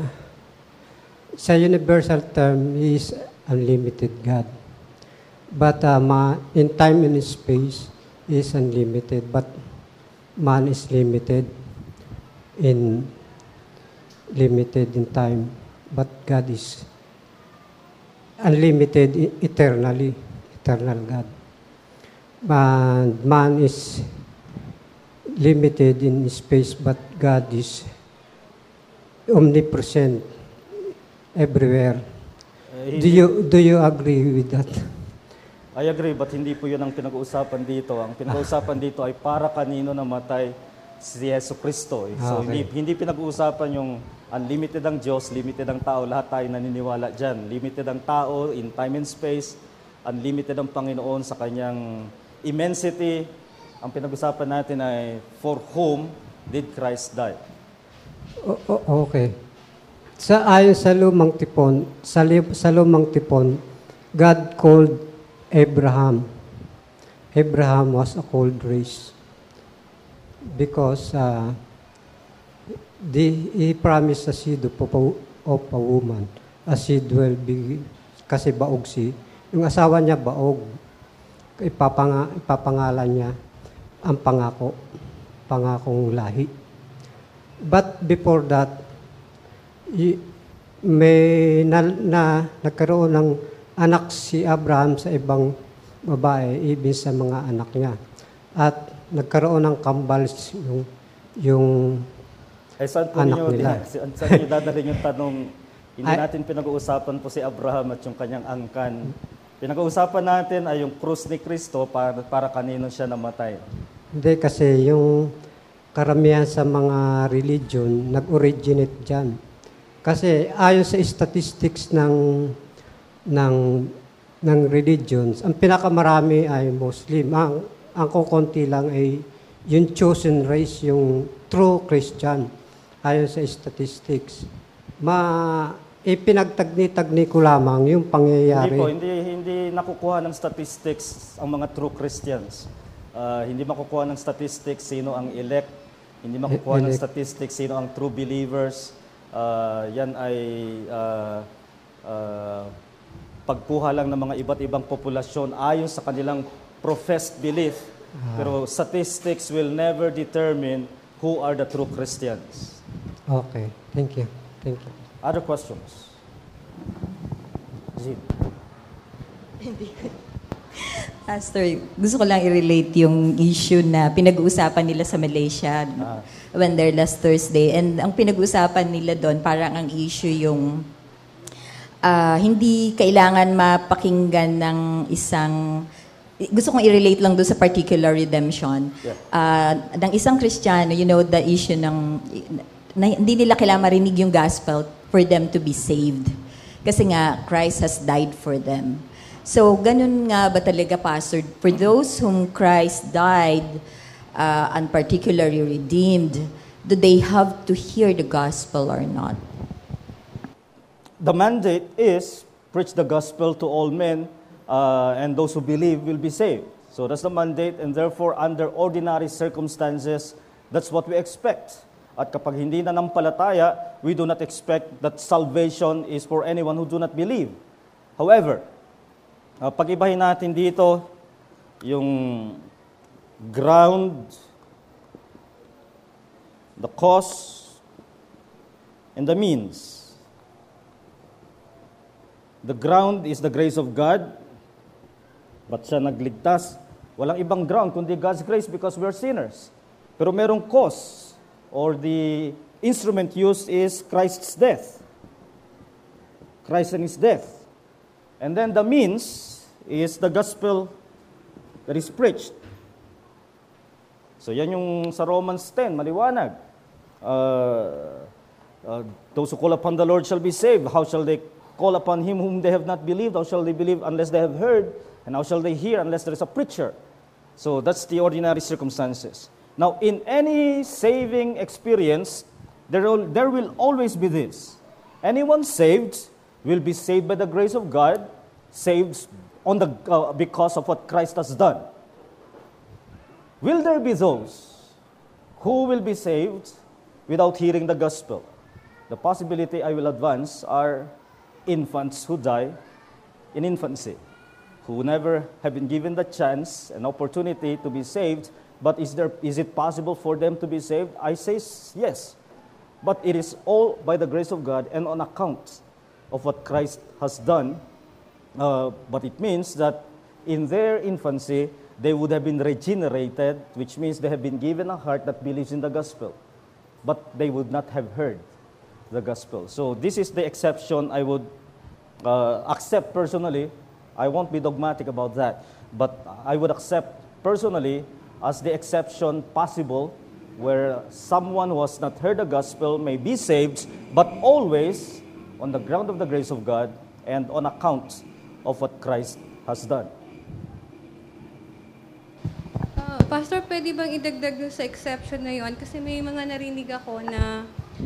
sa universal term, He is unlimited God. But in time and space, He is unlimited. But man is limited in time, but God is unlimited eternally, eternal God. Man is limited in space, but God is omnipresent everywhere. Do you agree with that? I agree, but hindi po yun ang pinag-uusapan dito. Ang pinag-uusapan dito ay para kanino namatay si Yesu Cristo. So hindi pinag-uusapan yung unlimited ang Diyos, limited ang tao. Lahat tayo naniniwala dyan. Limited ang tao in time and space. unlimited ang Panginoon sa kanyang immensity. Ang pinag-usapan natin ay, for whom did Christ die? Okay. Ayon sa lumang tipon, sa lumang tipon, God called Abraham. Abraham was a called race because he promised a seed of a woman. A seed will be, kasi baog yung asawa niya baog. Ipapangalan niya ang pangakong lahi. But before that, may nagkaroon ng anak si Abraham sa ibang babae, even sa mga anak niya. At nagkaroon ng kambal yung Saan po anak ninyo, nila. saan niyo dadalhin yung tanong, hindi natin pinag-uusapan po si Abraham at yung kanyang angkan. Pinag-uusapan natin ay yung krus ni Kristo para kanino siya namatay. Hindi kasi yung karamihan sa mga religion nag-originate dyan. Kasi ayon sa statistics ng religions, ang pinakamarami ay Muslim. Ang kukunti lang ay yung chosen race, yung true Christian, ayon sa statistics. Ipinagtagni-tagni ko lamang yung pangyayari. Hindi nakukuha ng statistics ang mga true Christians. Hindi makukuha ng statistics sino ang elect. Hindi makukuha ng statistics sino ang true believers. Yan ay pagkuha lang ng mga iba't ibang populasyon ayon sa kanilang professed belief. Pero statistics will never determine who are the true Christians. Okay. Thank you. Other questions? Zin. Pastor, gusto ko lang i-relate yung issue na pinag-uusapan nila sa Malaysia when their last Thursday. And ang pinag-uusapan nila doon, parang ang issue yung hindi kailangan mapakinggan ng isang... Gusto kong i-relate lang doon sa particular redemption. Ng isang Kristiyano, the issue ng... hindi nila kailangan marinig yung gospel for them to be saved. Kasi nga, Christ has died for them. So, ganun nga ba talaga, Pastor? For those whom Christ died and particularly redeemed, do they have to hear the gospel or not? The mandate is, preach the gospel to all men, and those who believe will be saved. So that's the mandate, and therefore, under ordinary circumstances, that's what we expect. At kapag hindi na nampalataya, we do not expect that salvation is for anyone who do not believe. However, pag-ibahin natin dito yung ground, the cause, and the means. The ground is the grace of God. Ba't siya nagligtas? Walang ibang ground kundi God's grace because we're sinners. Pero merong cause, or the instrument used is Christ's death. Christ and His death. And then the means is the gospel that is preached. So yan yung sa Romans 10, maliwanag. Those who call upon the Lord shall be saved. How shall they call upon Him whom they have not believed? How shall they believe unless they have heard? And how shall they hear unless there is a preacher? So that's the ordinary circumstances. Now, in any saving experience, there will always be this. Anyone saved will be saved by the grace of God, saved because of what Christ has done. Will there be those who will be saved without hearing the gospel? The possibility I will advance are infants who die in infancy, who never have been given the chance, an opportunity to be saved. But is it possible for them to be saved? I say yes. But it is all by the grace of God and on account of what Christ has done. But it means that in their infancy, they would have been regenerated, which means they have been given a heart that believes in the gospel. But they would not have heard the gospel. So this is the exception I would accept personally. I won't be dogmatic about that. But I would accept personally as the exception possible where someone who has not heard the gospel may be saved, but always on the ground of the grace of God and on account of what Christ has done. Pastor, pwede bang idagdag dun sa exception na yon? Kasi may mga narinig ako na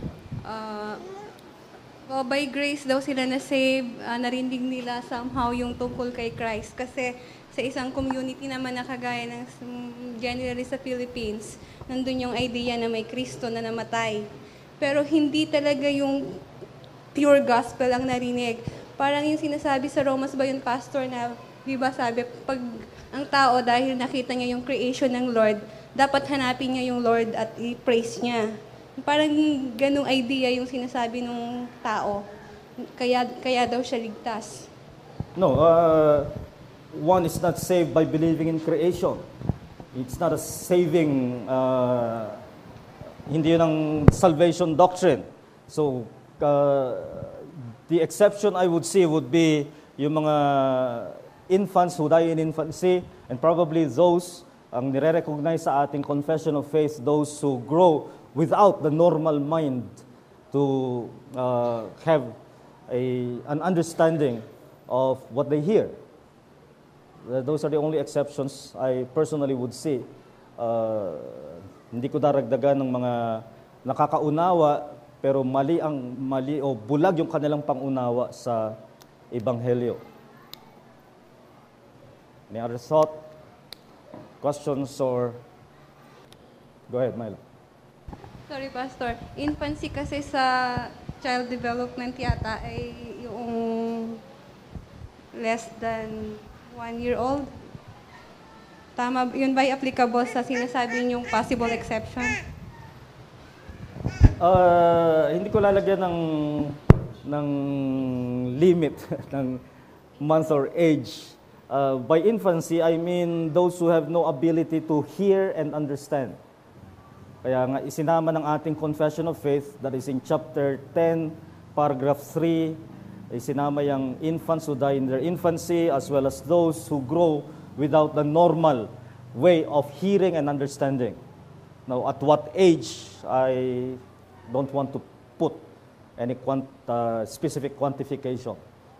by grace daw sila na-save, narinig nila somehow yung tungkol kay Christ. Kasi sa isang community naman na kagaya ng generally sa Philippines, nandun yung idea na may Kristo na namatay. Pero hindi talaga yung pure gospel ang narinig. Parang yung sinasabi sa Romans ba yun, Pastor, na di ba sabi, pag ang tao dahil nakita niya yung creation ng Lord, dapat hanapin niya yung Lord at i-praise niya. Parang ganung idea yung sinasabi ng tao. Kaya daw siya ligtas. No, one is not saved by believing in creation. It's not a saving, hindi yun ang salvation doctrine. So, the exception I would see would be yung mga infants who die in infancy, and probably those ang nire-recognize sa ating confession of faith, those who grow without the normal mind to have an understanding of what they hear. Those are the only exceptions I personally would see. Hindi ko daragdagan ng mga nakakaunawa pero mali o bulag yung kanilang pangunawa sa Ebanghelyo. Any other thought, questions, or... Go ahead, Myla. Sorry, Pastor. Infancy kasi sa child development yata ay yung less than 1 year old. Tama, yun ba applicable sa sinasabi niyong possible exception? Hindi ko lalagyan ng limit ng month or age. By infancy, I mean those who have no ability to hear and understand. Kaya nga isinama ng ating confession of faith, that is in chapter 10, paragraph 3, isinama yung infants who die in their infancy as well as those who grow without the normal way of hearing and understanding. Now, at what age, I don't want to put any specific quantification.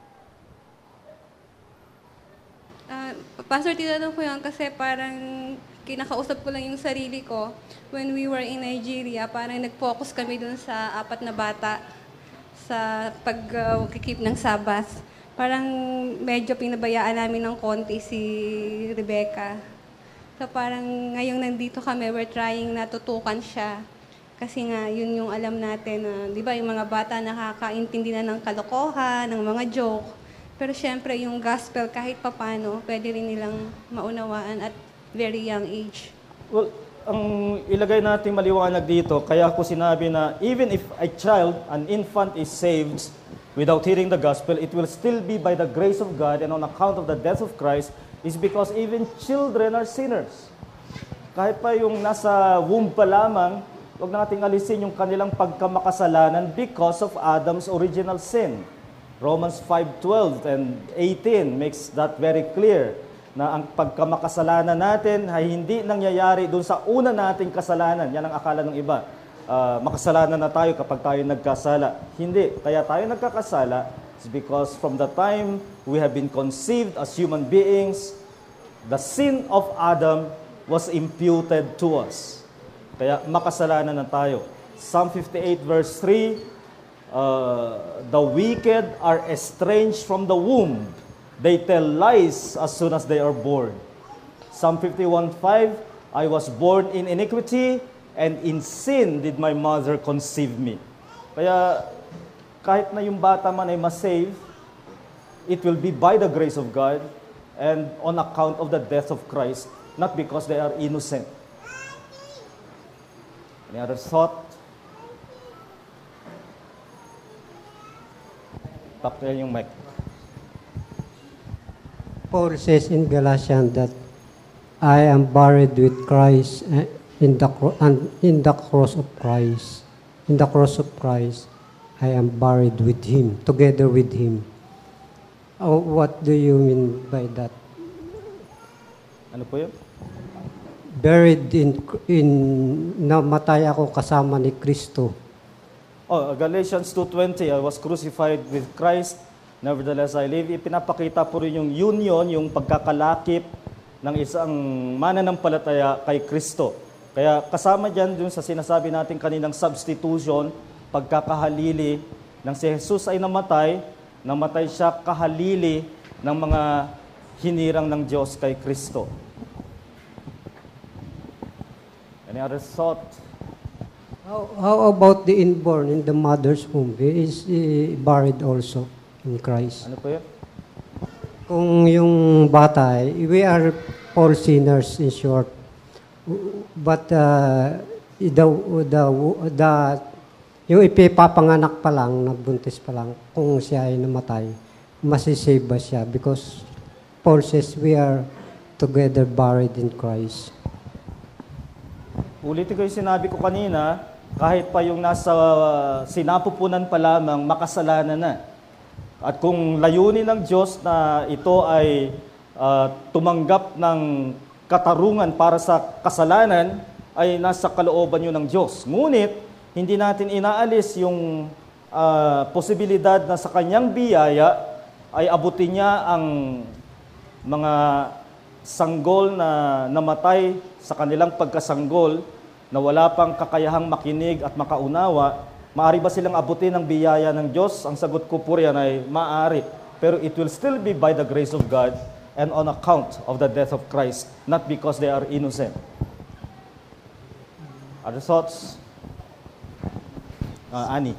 Pastor, tinanong ko yan kasi parang kinakausap ko lang yung sarili ko. When we were in Nigeria, parang nag-focus kami dun sa 4 na bata sa pag-keep ng Sabbath. Parang medyo pinabayaan namin ng konti si Rebecca. So parang ngayong nandito kami, we're trying na tutukan siya. Kasi nga, yun yung alam natin na, di ba, yung mga bata nakakaintindi na ng kalokohan, ng mga joke. Pero syempre, yung gospel, kahit papano, pwede rin nilang maunawaan at very young age. Well, ang ilagay natin maliwanag dito, kaya ako sinabi na even if a child, an infant is saved without hearing the gospel, it will still be by the grace of God and on account of the death of Christ, is because even children are sinners. Kahit pa yung nasa womb pa lamang, huwag nating alisin yung kanilang pagkamakasalanan because of Adam's original sin. Romans 5:12 and 18 makes that very clear na ang pagkamakasalanan natin ay hindi nangyayari doon sa una nating kasalanan. Yan ang akala ng iba. Makasalanan na tayo kapag tayo nagkasala. Hindi. Kaya tayo nagkakasala is because from the time we have been conceived as human beings, the sin of Adam was imputed to us. Kaya makasalanan na tayo. Psalm 58 verse 3, the wicked are estranged from the womb. They tell lies as soon as they are born. Psalm 51:5, I was born in iniquity, and in sin did my mother conceive me. Kaya kahit na yung bata man ay masave, it will be by the grace of God and on account of the death of Christ, not because they are innocent. Any other thought? Pakita yung mic. Paul says in Galatians that I am buried with Christ in the cross of Christ. In the cross of Christ, I am buried with Him, together with Him. Oh, what do you mean by that? Ano po yun? Buried in namatay ako kasama ni Kristo. Galatians 2:20, I was crucified with Christ. Nevertheless I live, ipinapakita po rin yung union, yung pagkakalakip ng isang mananampalataya kay Kristo. Kaya kasama dyan dun sa sinasabi natin kaninang substitution, pagkakahalili nang si Jesus ay namatay siya kahalili ng mga hinirang ng Diyos kay Kristo. Any other thought? How about the inborn in the mother's womb? Is buried also in Christ? Ano po yun? Kung yung bata, we are all sinners in short. But yung ipipapanganak pa lang, nagbuntis pa lang, kung siya ay namatay, masisave ba siya? Because Paul says we are together buried in Christ. Ulitin ko yung sinabi ko kanina, kahit pa yung nasa sinapupunan pa lamang, makasalanan na. At kung layunin ng Diyos na ito ay tumanggap ng katarungan para sa kasalanan, ay nasa kalooban yun ng Diyos. Ngunit, hindi natin inaalis yung posibilidad na sa kanyang biyaya ay abutin niya ang mga sanggol na namatay sa kanilang pagkasanggol na wala pang kakayahang makinig at makaunawa. Maari ba silang abutin ng biyaya ng Diyos? Ang sagot ko po riyan ay maaari. Pero it will still be by the grace of God and on account of the death of Christ, not because they are innocent. Other thoughts? Ani.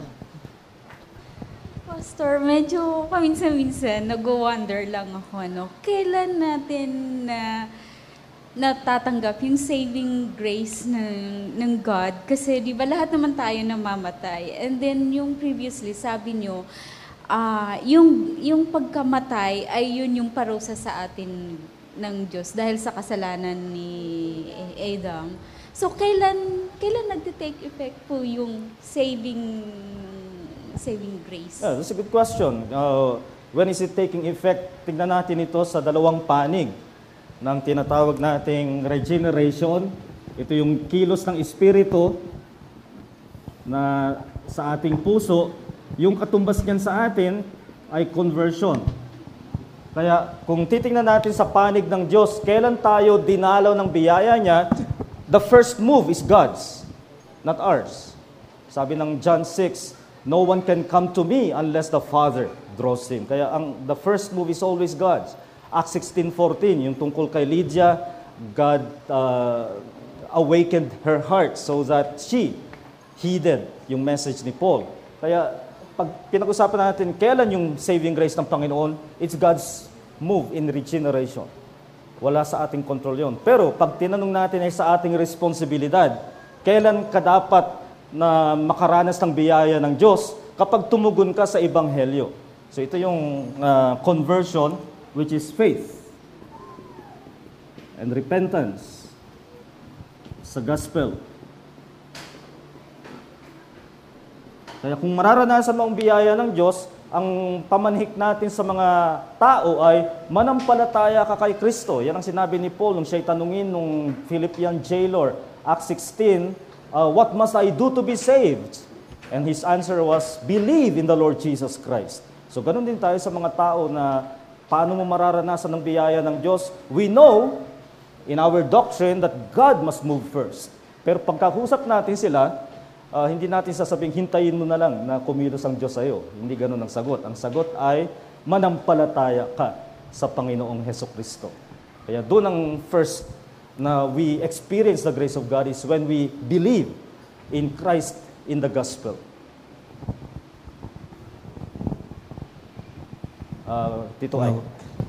Pastor, medyo paminsan-minsan nag-wonder lang ako, kailan natin natatanggap yung saving grace ng God? Kasi di ba lahat naman tayo namamatay? And then yung previously, sabi nyo, yung pagkamatay ay yun yung parusa sa atin ng Diyos dahil sa kasalanan ni Adam. So, kailan nagte-take effect po yung saving grace? Yeah, that's a good question. When is it taking effect? Tingnan natin ito sa dalawang panig ng tinatawag nating regeneration. Ito yung kilos ng Espiritu na sa ating puso. Yung katumbas niyan sa atin ay conversion. Kaya kung titingnan natin sa panig ng Diyos, kailan tayo dinalaw ng biyaya niya, the first move is God's, not ours. Sabi ng John 6, no one can come to me unless the Father draws him. Kaya the first move is always God's. Acts 16:14, yung tungkol kay Lydia, God awakened her heart so that she heeded yung message ni Paul. Kaya pag pinag-usapan natin kailan yung saving grace ng Panginoon, it's God's move in regeneration. Wala sa ating kontrol yun. Pero pag tinanong natin ay sa ating responsibilidad, kailan ka dapat na makaranas ng biyaya ng Diyos? Kapag tumugon ka sa Ebanghelyo. So ito yung conversion, which is faith and repentance sa gospel. Kaya kung mararanasan mo ang biyaya ng Diyos, ang pamanhik natin sa mga tao ay manampalataya ka kay Kristo. Yan ang sinabi ni Paul nung siya'y tanungin nung Philippian jailer, Acts 16, what must I do to be saved? And his answer was, believe in the Lord Jesus Christ. So ganun din tayo sa mga tao na paano mo mararanasan ng biyaya ng Diyos? We know in our doctrine that God must move first. Pero pagkakusap natin sila, hindi natin sasabing, hintayin mo na lang na kumilos ang Diyos sa iyo. Hindi ganun ang sagot. Ang sagot ay, manampalataya ka sa Panginoong Hesukristo. Kaya doon ang first na we experience the grace of God is when we believe in Christ in the gospel. Tito Ay.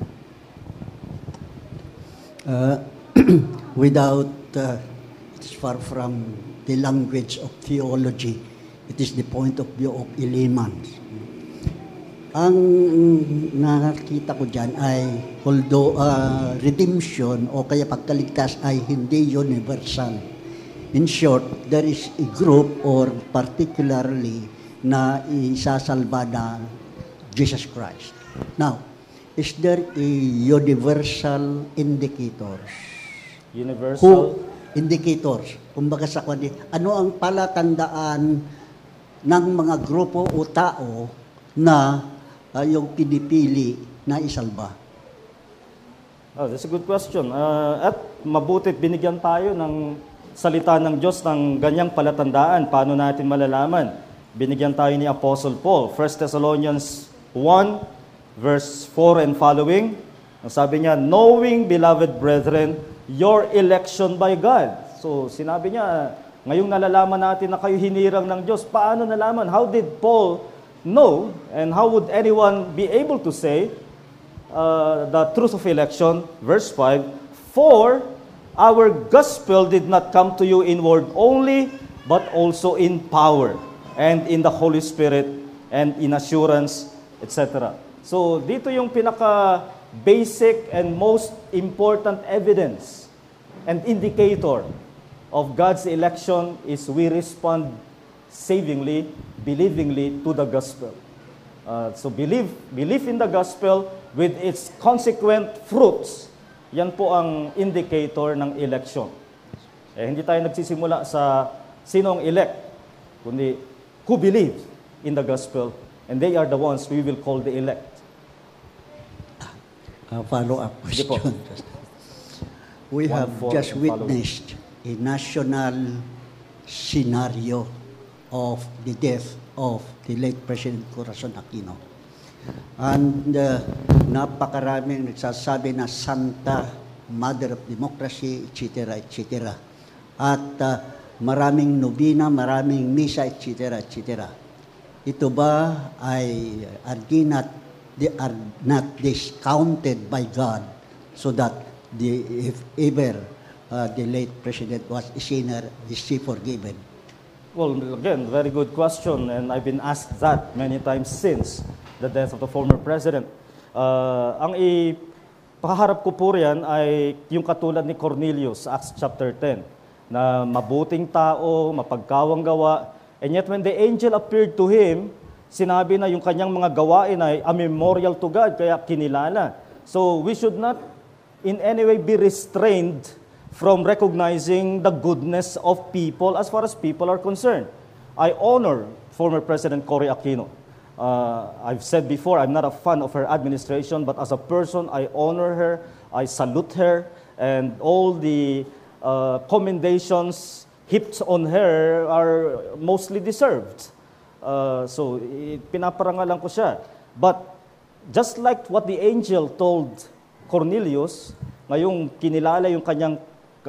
Without, it's far from the language of theology. It is the point of view of layman. Ang nakakita ko dyan ay, although redemption o kaya pagkaligtas ay hindi universal. In short, there is a group or particularly na isasalba na Jesus Christ. Now, is there a universal indicators? Universal? Indicators. Kumbaga sa kundi, ano ang palatandaan ng mga grupo o tao na yung pinipili na isalba? Oh, that's a good question. At mabutit binigyan tayo ng salita ng Diyos ng ganyang palatandaan. Paano natin malalaman? Binigyan tayo ni Apostle Paul. 1 Thessalonians 1, verse 4 and following. Ang sabi niya, knowing, beloved brethren, your election by God. So, sinabi niya, ngayong nalalaman natin na kayo hinirang ng Diyos, paano nalaman? How did Paul know? And how would anyone be able to say the truth of election? Verse 5, for our gospel did not come to you in word only, but also in power, and in the Holy Spirit, and in assurance, etc. So, dito yung pinaka-basic and most important evidence and indicator of God's election is we respond savingly, believingly to the gospel. So belief in the gospel with its consequent fruits, yan po ang indicator ng election. Hindi tayo nagsisimula sa sinong elect, kundi who believe in the gospel, and they are the ones we will call the elect. Follow-up Sige po. question. We have One, four, just and following. witnessed a national scenario of the death of the late President Corazon Aquino. And napakaraming nagsasabi na Santa, Mother of Democracy, etc., etc. At maraming nobina, maraming misa, etc., etc. Ito ba ay they are not discounted by God so that if ever the late President was a sinner, is she forgiven? Well, again, very good question, and I've been asked that many times since the death of the former president. Ang ipaharap ko po riyan ay yung katulad ni Cornelius, Acts chapter 10, na mabuting tao, mapagkawang gawa, and yet when the angel appeared to him, sinabi na yung kanyang mga gawain ay a memorial to God, kaya kinilala. So we should not in any way be restrained from recognizing the goodness of people as far as people are concerned. I honor former President Cory Aquino. I've said before, I'm not a fan of her administration, but as a person, I honor her, I salute her, and all the commendations heaped on her are mostly deserved. So, pinaparangalan ko siya. But, just like what the angel told Cornelius, ngayong kinilala yung kanyang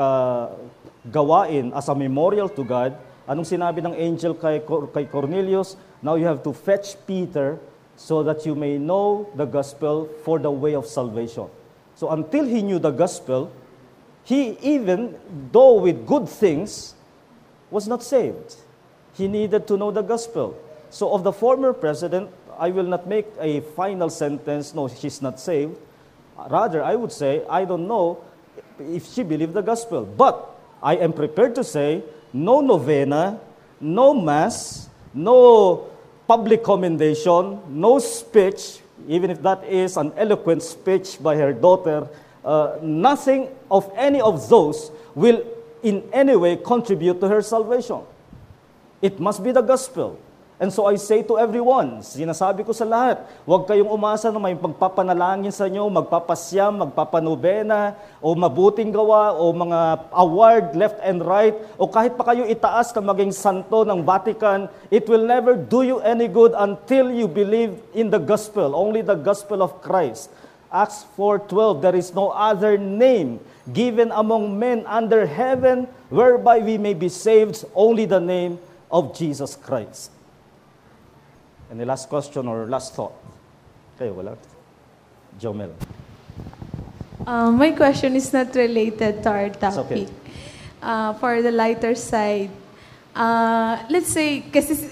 gawain as a memorial to God, anong sinabi ng angel kay Cornelius? Now you have to fetch Peter so that you may know the gospel for the way of salvation. So until he knew the gospel, he even, though with good things, was not saved. He needed to know the gospel. So of the former president, I will not make a final sentence, no, she's not saved. Rather, I would say, I don't know if she believed the gospel. But I am prepared to say, no novena, no mass, no public commendation, no speech, even if that is an eloquent speech by her daughter, nothing of any of those will in any way contribute to her salvation. It must be the gospel. And so I say to everyone, sinasabi ko sa lahat, huwag kayong umasa na may pagpapanalangin sa inyo, magpapasyam, magpapanobena, o mabuting gawa, o mga award left and right, o kahit pa kayo itaas ka maging santo ng Vatican, it will never do you any good until you believe in the gospel, only the gospel of Christ. Acts 4:12, there is no other name given among men under heaven whereby we may be saved, only the name of Jesus Christ. And the last question or last thought? Kayo, wala? Jomel. My question is not related to our topic. okay. For the lighter side, let's say, kasi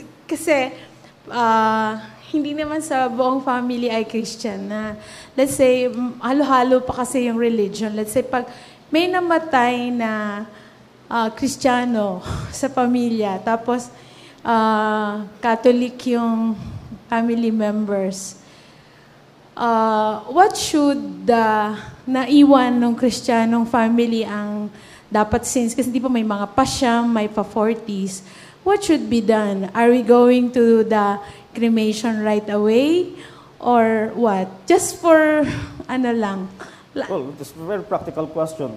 hindi naman sa buong family ay Christian na, let's say, halo-halo pa kasi yung religion. Let's say, pag may namatay na Kristiyano sa pamilya, tapos Catholic yung family members, what should naiwan ng Kristiyanong family ang dapat since? Kasi di ba may mga pasyam, may pa-40s. What should be done? Are we going to the cremation right away? Or what? Just for, ano lang. Well, it's a very practical question.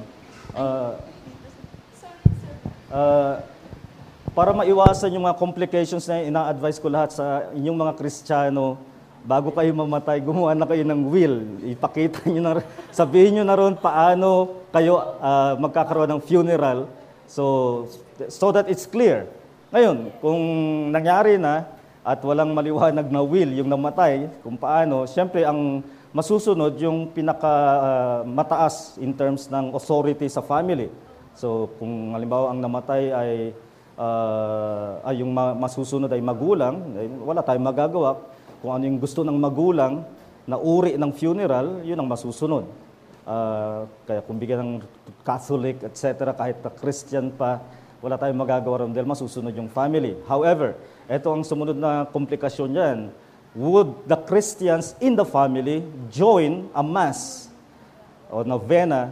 Para maiwasan yung mga complications na ina-advise ko lahat sa inyong mga Kristiyano, bago kayo mamatay, gumawa na kayo ng will. Ipakita nyo na, sabihin nyo na ron paano kayo magkakaroon ng funeral so that it's clear. Ngayon, kung nangyari na at walang maliwanag na will yung namatay, kung paano, siyempre ang masusunod yung pinaka-mataas in terms ng authority sa family. So kung halimbawa ang namatay ay yung masusunod ay magulang, wala tayong magagawa. Kung ano yung gusto ng magulang na uri ng funeral, yun ang masusunod. Kaya kung bigyan ng Catholic, etc., kahit na Christian pa, wala tayong magagawa rin dahil masusunod yung family. However, ito ang sumunod na komplikasyon dyan. Would the Christians in the family join a mass o novena?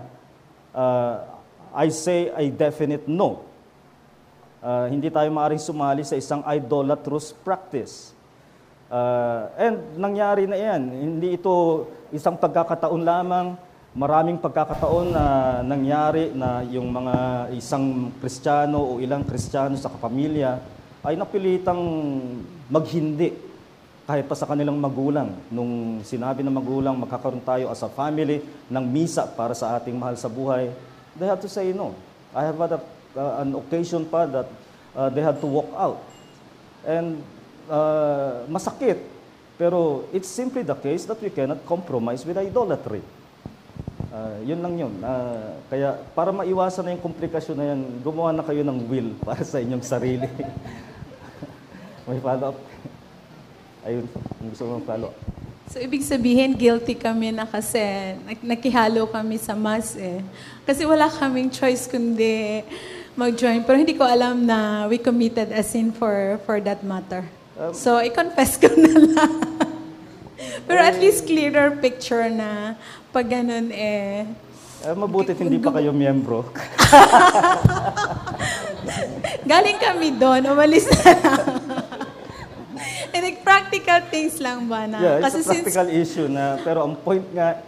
I say a definite no. Hindi tayo maaaring sumali sa isang idolatrous practice. And nangyari na yan. Hindi ito isang pagkakataon lamang. Maraming pagkakataon na nangyari na yung mga isang Kristiyano o ilang Kristiyano sa kapamilya ay napilitang maghindi kahit pa sa kanilang magulang. Nung sinabi ng magulang, magkakaroon tayo as a family ng misa para sa ating mahal sa buhay, they had to say no. I have had an occasion pa that they had to walk out. And masakit, pero it's simply the case that we cannot compromise with idolatry. Yun lang yun. Kaya para maiwasan na yung komplikasyon na yan, gumawa na kayo ng will para sa inyong sarili. May follow-up? Ayun, gusto mong follow-up. So, ibig sabihin, guilty kami na kasi nakihalo kami sa mass eh. Kasi wala kaming choice kundi mag-join. Pero hindi ko alam na we committed a sin for that matter. So, i-confess ko na lang. Pero at least clearer picture na pag ganun eh. Mabuti hindi pa kayo miyembro. Galing kami doon, umalis na lang. And like, practical things lang ba na? Yeah, it's a practical issue na, pero ang point nga,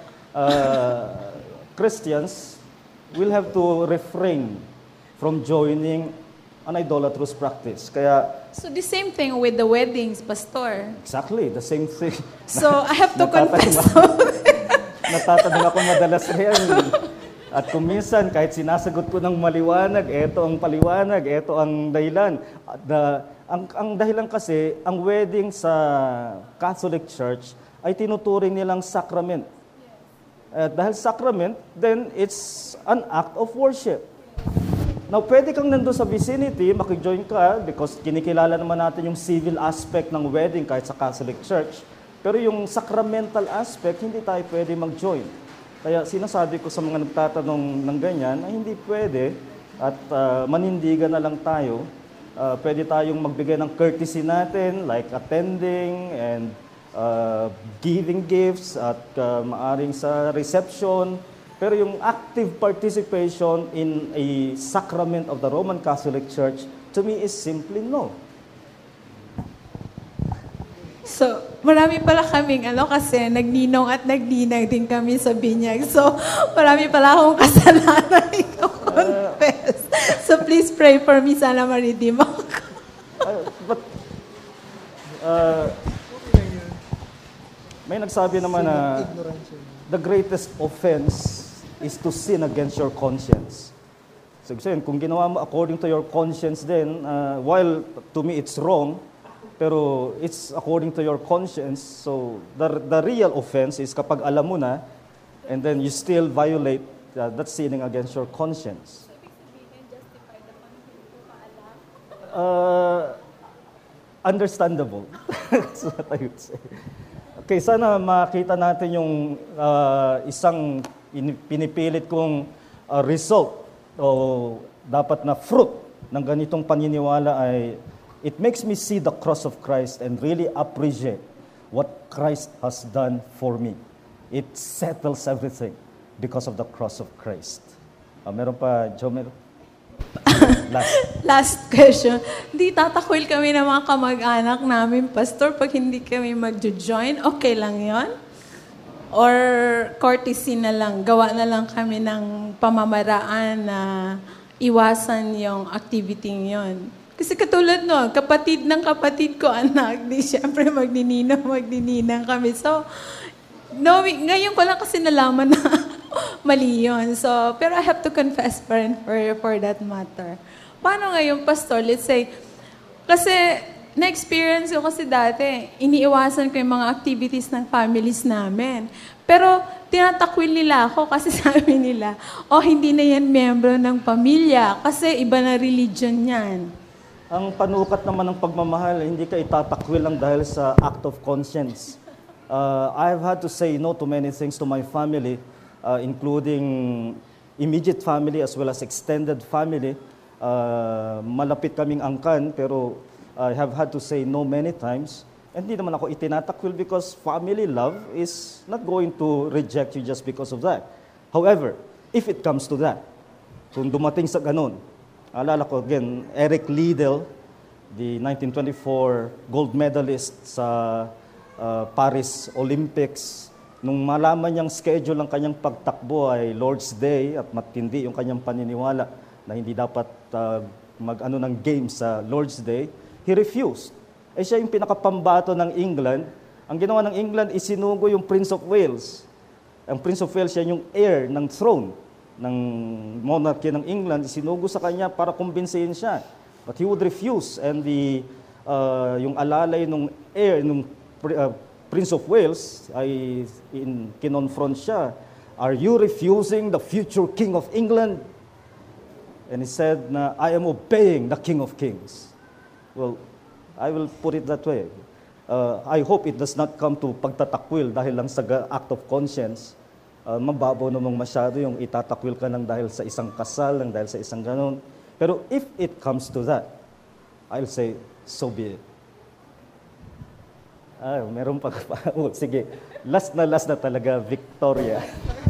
Christians will have to refrain from joining an idolatrous practice. Kaya, so the same thing with the weddings, Pastor. exactly, the same thing. So I have to confess. Natatanong ako madalas yan. At kung minsan, kahit sinasagot ko ng maliwanag, eto ang paliwanag, eto ang dahilan. Ang dahilan kasi, ang wedding sa Catholic Church ay tinuturing nilang sacrament. Dahil sacrament, then it's an act of worship. Now, pwede kang nandun sa vicinity, makijoin ka, because kinikilala naman natin yung civil aspect ng wedding kahit sa Catholic Church. Pero yung sacramental aspect, hindi tayo pwede mag-join. Kaya sinasabi ko sa mga nagtatanong ng ganyan, ay hindi pwede at manindigan na lang tayo. Pwede tayong magbigay ng courtesy natin, like attending and giving gifts at maaring sa reception. Pero yung active participation in a sacrament of the Roman Catholic Church, to me, is simply no. So, marami pala kaming, kasi nagninong at nagninang din kami sa binyag. So, marami pala akong kasalanan i-confess. So, please pray for me. Sana ma-redeem ako. But, may nagsabi naman na the greatest offense is to sin against your conscience. So, kung ginawa mo according to your conscience then, while to me it's wrong, pero it's according to your conscience, so the real offense is kapag alam mo na, and then you still violate, that's sinning against your conscience. Understandable. That's what I would say. Okay, sana makita natin yung isang pinipilit kong result o dapat na fruit ng ganitong paniniwala ay it makes me see the cross of Christ and really appreciate what Christ has done for me. It settles everything because of the cross of Christ. Meron pa, Joe? Last question. Hindi tatakwil kami ng mga kamag-anak namin, Pastor, pag hindi kami mag-join, okay lang yon? Or courtesy na lang, gawa na lang kami ng pamamaraan na iwasan yung activity yon. Kasi katulad no, kapatid ng kapatid ko, anak, di syempre magnininang kami. So, no, ngayon ko lang kasi nalaman na mali yun. So, pero I have to confess for that matter. Paano ngayon, Pastor? Let's say, kasi na-experience ko kasi dati, iniiwasan ko yung mga activities ng families namin. Pero tinatakwil nila ako kasi sabi nila, hindi na yan membro ng pamilya kasi iba na religion yan. Ang panukat naman ng pagmamahal, hindi ka itatakwil lang dahil sa act of conscience. I've had to say no to many things to my family, including immediate family as well as extended family. Malapit kaming angkan, pero I have had to say no many times. And hindi naman ako itinatakwil because family love is not going to reject you just because of that. However, if it comes to that, kung dumating sa ganun, alala ko again, Eric Liddell, the 1924 gold medalist sa Paris Olympics, nung malaman niyang schedule ng kanyang pagtakbo ay Lord's Day at matindi yung kanyang paniniwala na hindi dapat mag-ano ng games sa Lord's Day, he refused. Siya yung pinakapambato ng England. Ang ginawa ng England, isinugo yung Prince of Wales. Ang Prince of Wales, siya yung heir ng throne ng monarchy ng England, isinugo sa kanya para kumbinsihin siya. But he would refuse, and yung alalay ng heir, ng Prince of Wales, ay kinonfront siya. Are you refusing the future King of England? And he said na, I am obeying the King of Kings. Well, I will put it that way. I hope it does not come to pagtatakwil dahil lang sa act of conscience. Mababaw namang masyado yung itatakwil ka lang dahil sa isang kasal, lang dahil sa isang ganon. Pero if it comes to that, I'll say, so be it. Meron pa. Sige, last na talaga, Victoria.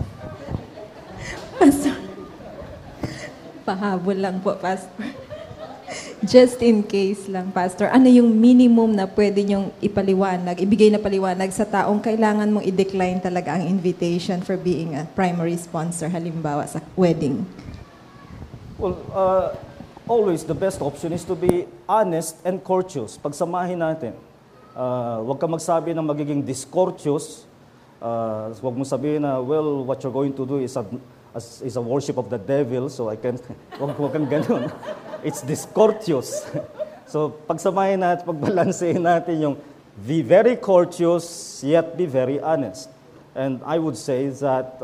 Pastor, pahabol lang po, Pastor. Just in case lang, Pastor, ano yung minimum na pwede niyong ibigay na paliwanag sa taong kailangan mong i-decline talaga ang invitation for being a primary sponsor, halimbawa sa wedding? Well, always the best option is to be honest and courteous. Pagsamahin natin. Huwag ka magsabi ng magiging discourteous. Huwag mo sabihin na, well, what you're going to do is a worship of the devil, so I can't, huwag kang ganun. It's discourteous. So, pagsamahin natin, pagbalansehin natin yung be very courteous, yet be very honest. And I would say that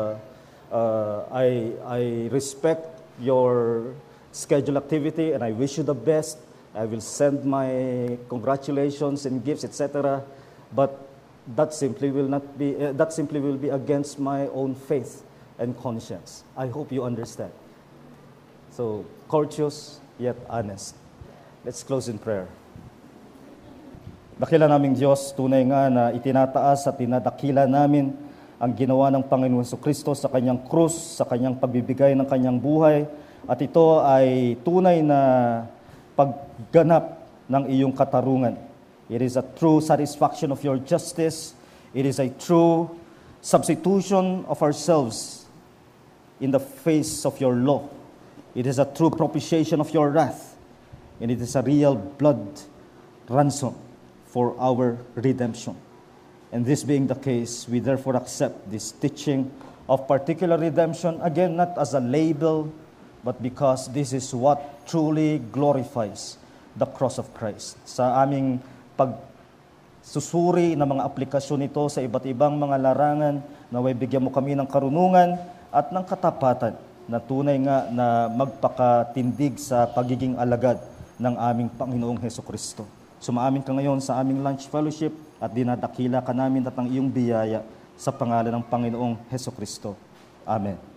I respect your scheduled activity and I wish you the best. I will send my congratulations and gifts, etc. But that simply will be against my own faith and conscience. I hope you understand. So, courteous yet honest. Let's close in prayer. Dakila naming Diyos, tunay nga na itinataas at tinadakila namin ang ginawa ng Panginoon Jesucristo sa kanyang krus, sa kanyang pagbibigay ng kanyang buhay, at ito ay tunay na pagganap ng iyong katarungan. It is a true satisfaction of your justice. It is a true substitution of ourselves in the face of your law. It is a true propitiation of your wrath, and it is a real blood ransom for our redemption. And this being the case, we therefore accept this teaching of particular redemption, again, not as a label, but because this is what truly glorifies the cross of Christ. Sa aming pagsusuri ng mga aplikasyon nito sa iba't ibang mga larangan, naway bigyan mo kami ng karunungan at ng katapatan na tunay nga na magpakatindig sa pagiging alagad ng aming Panginoong Hesukristo. Sumaamin ka ngayon sa aming lunch fellowship at dinadakila ka namin at ang iyong biyaya sa pangalan ng Panginoong Hesukristo. Amen.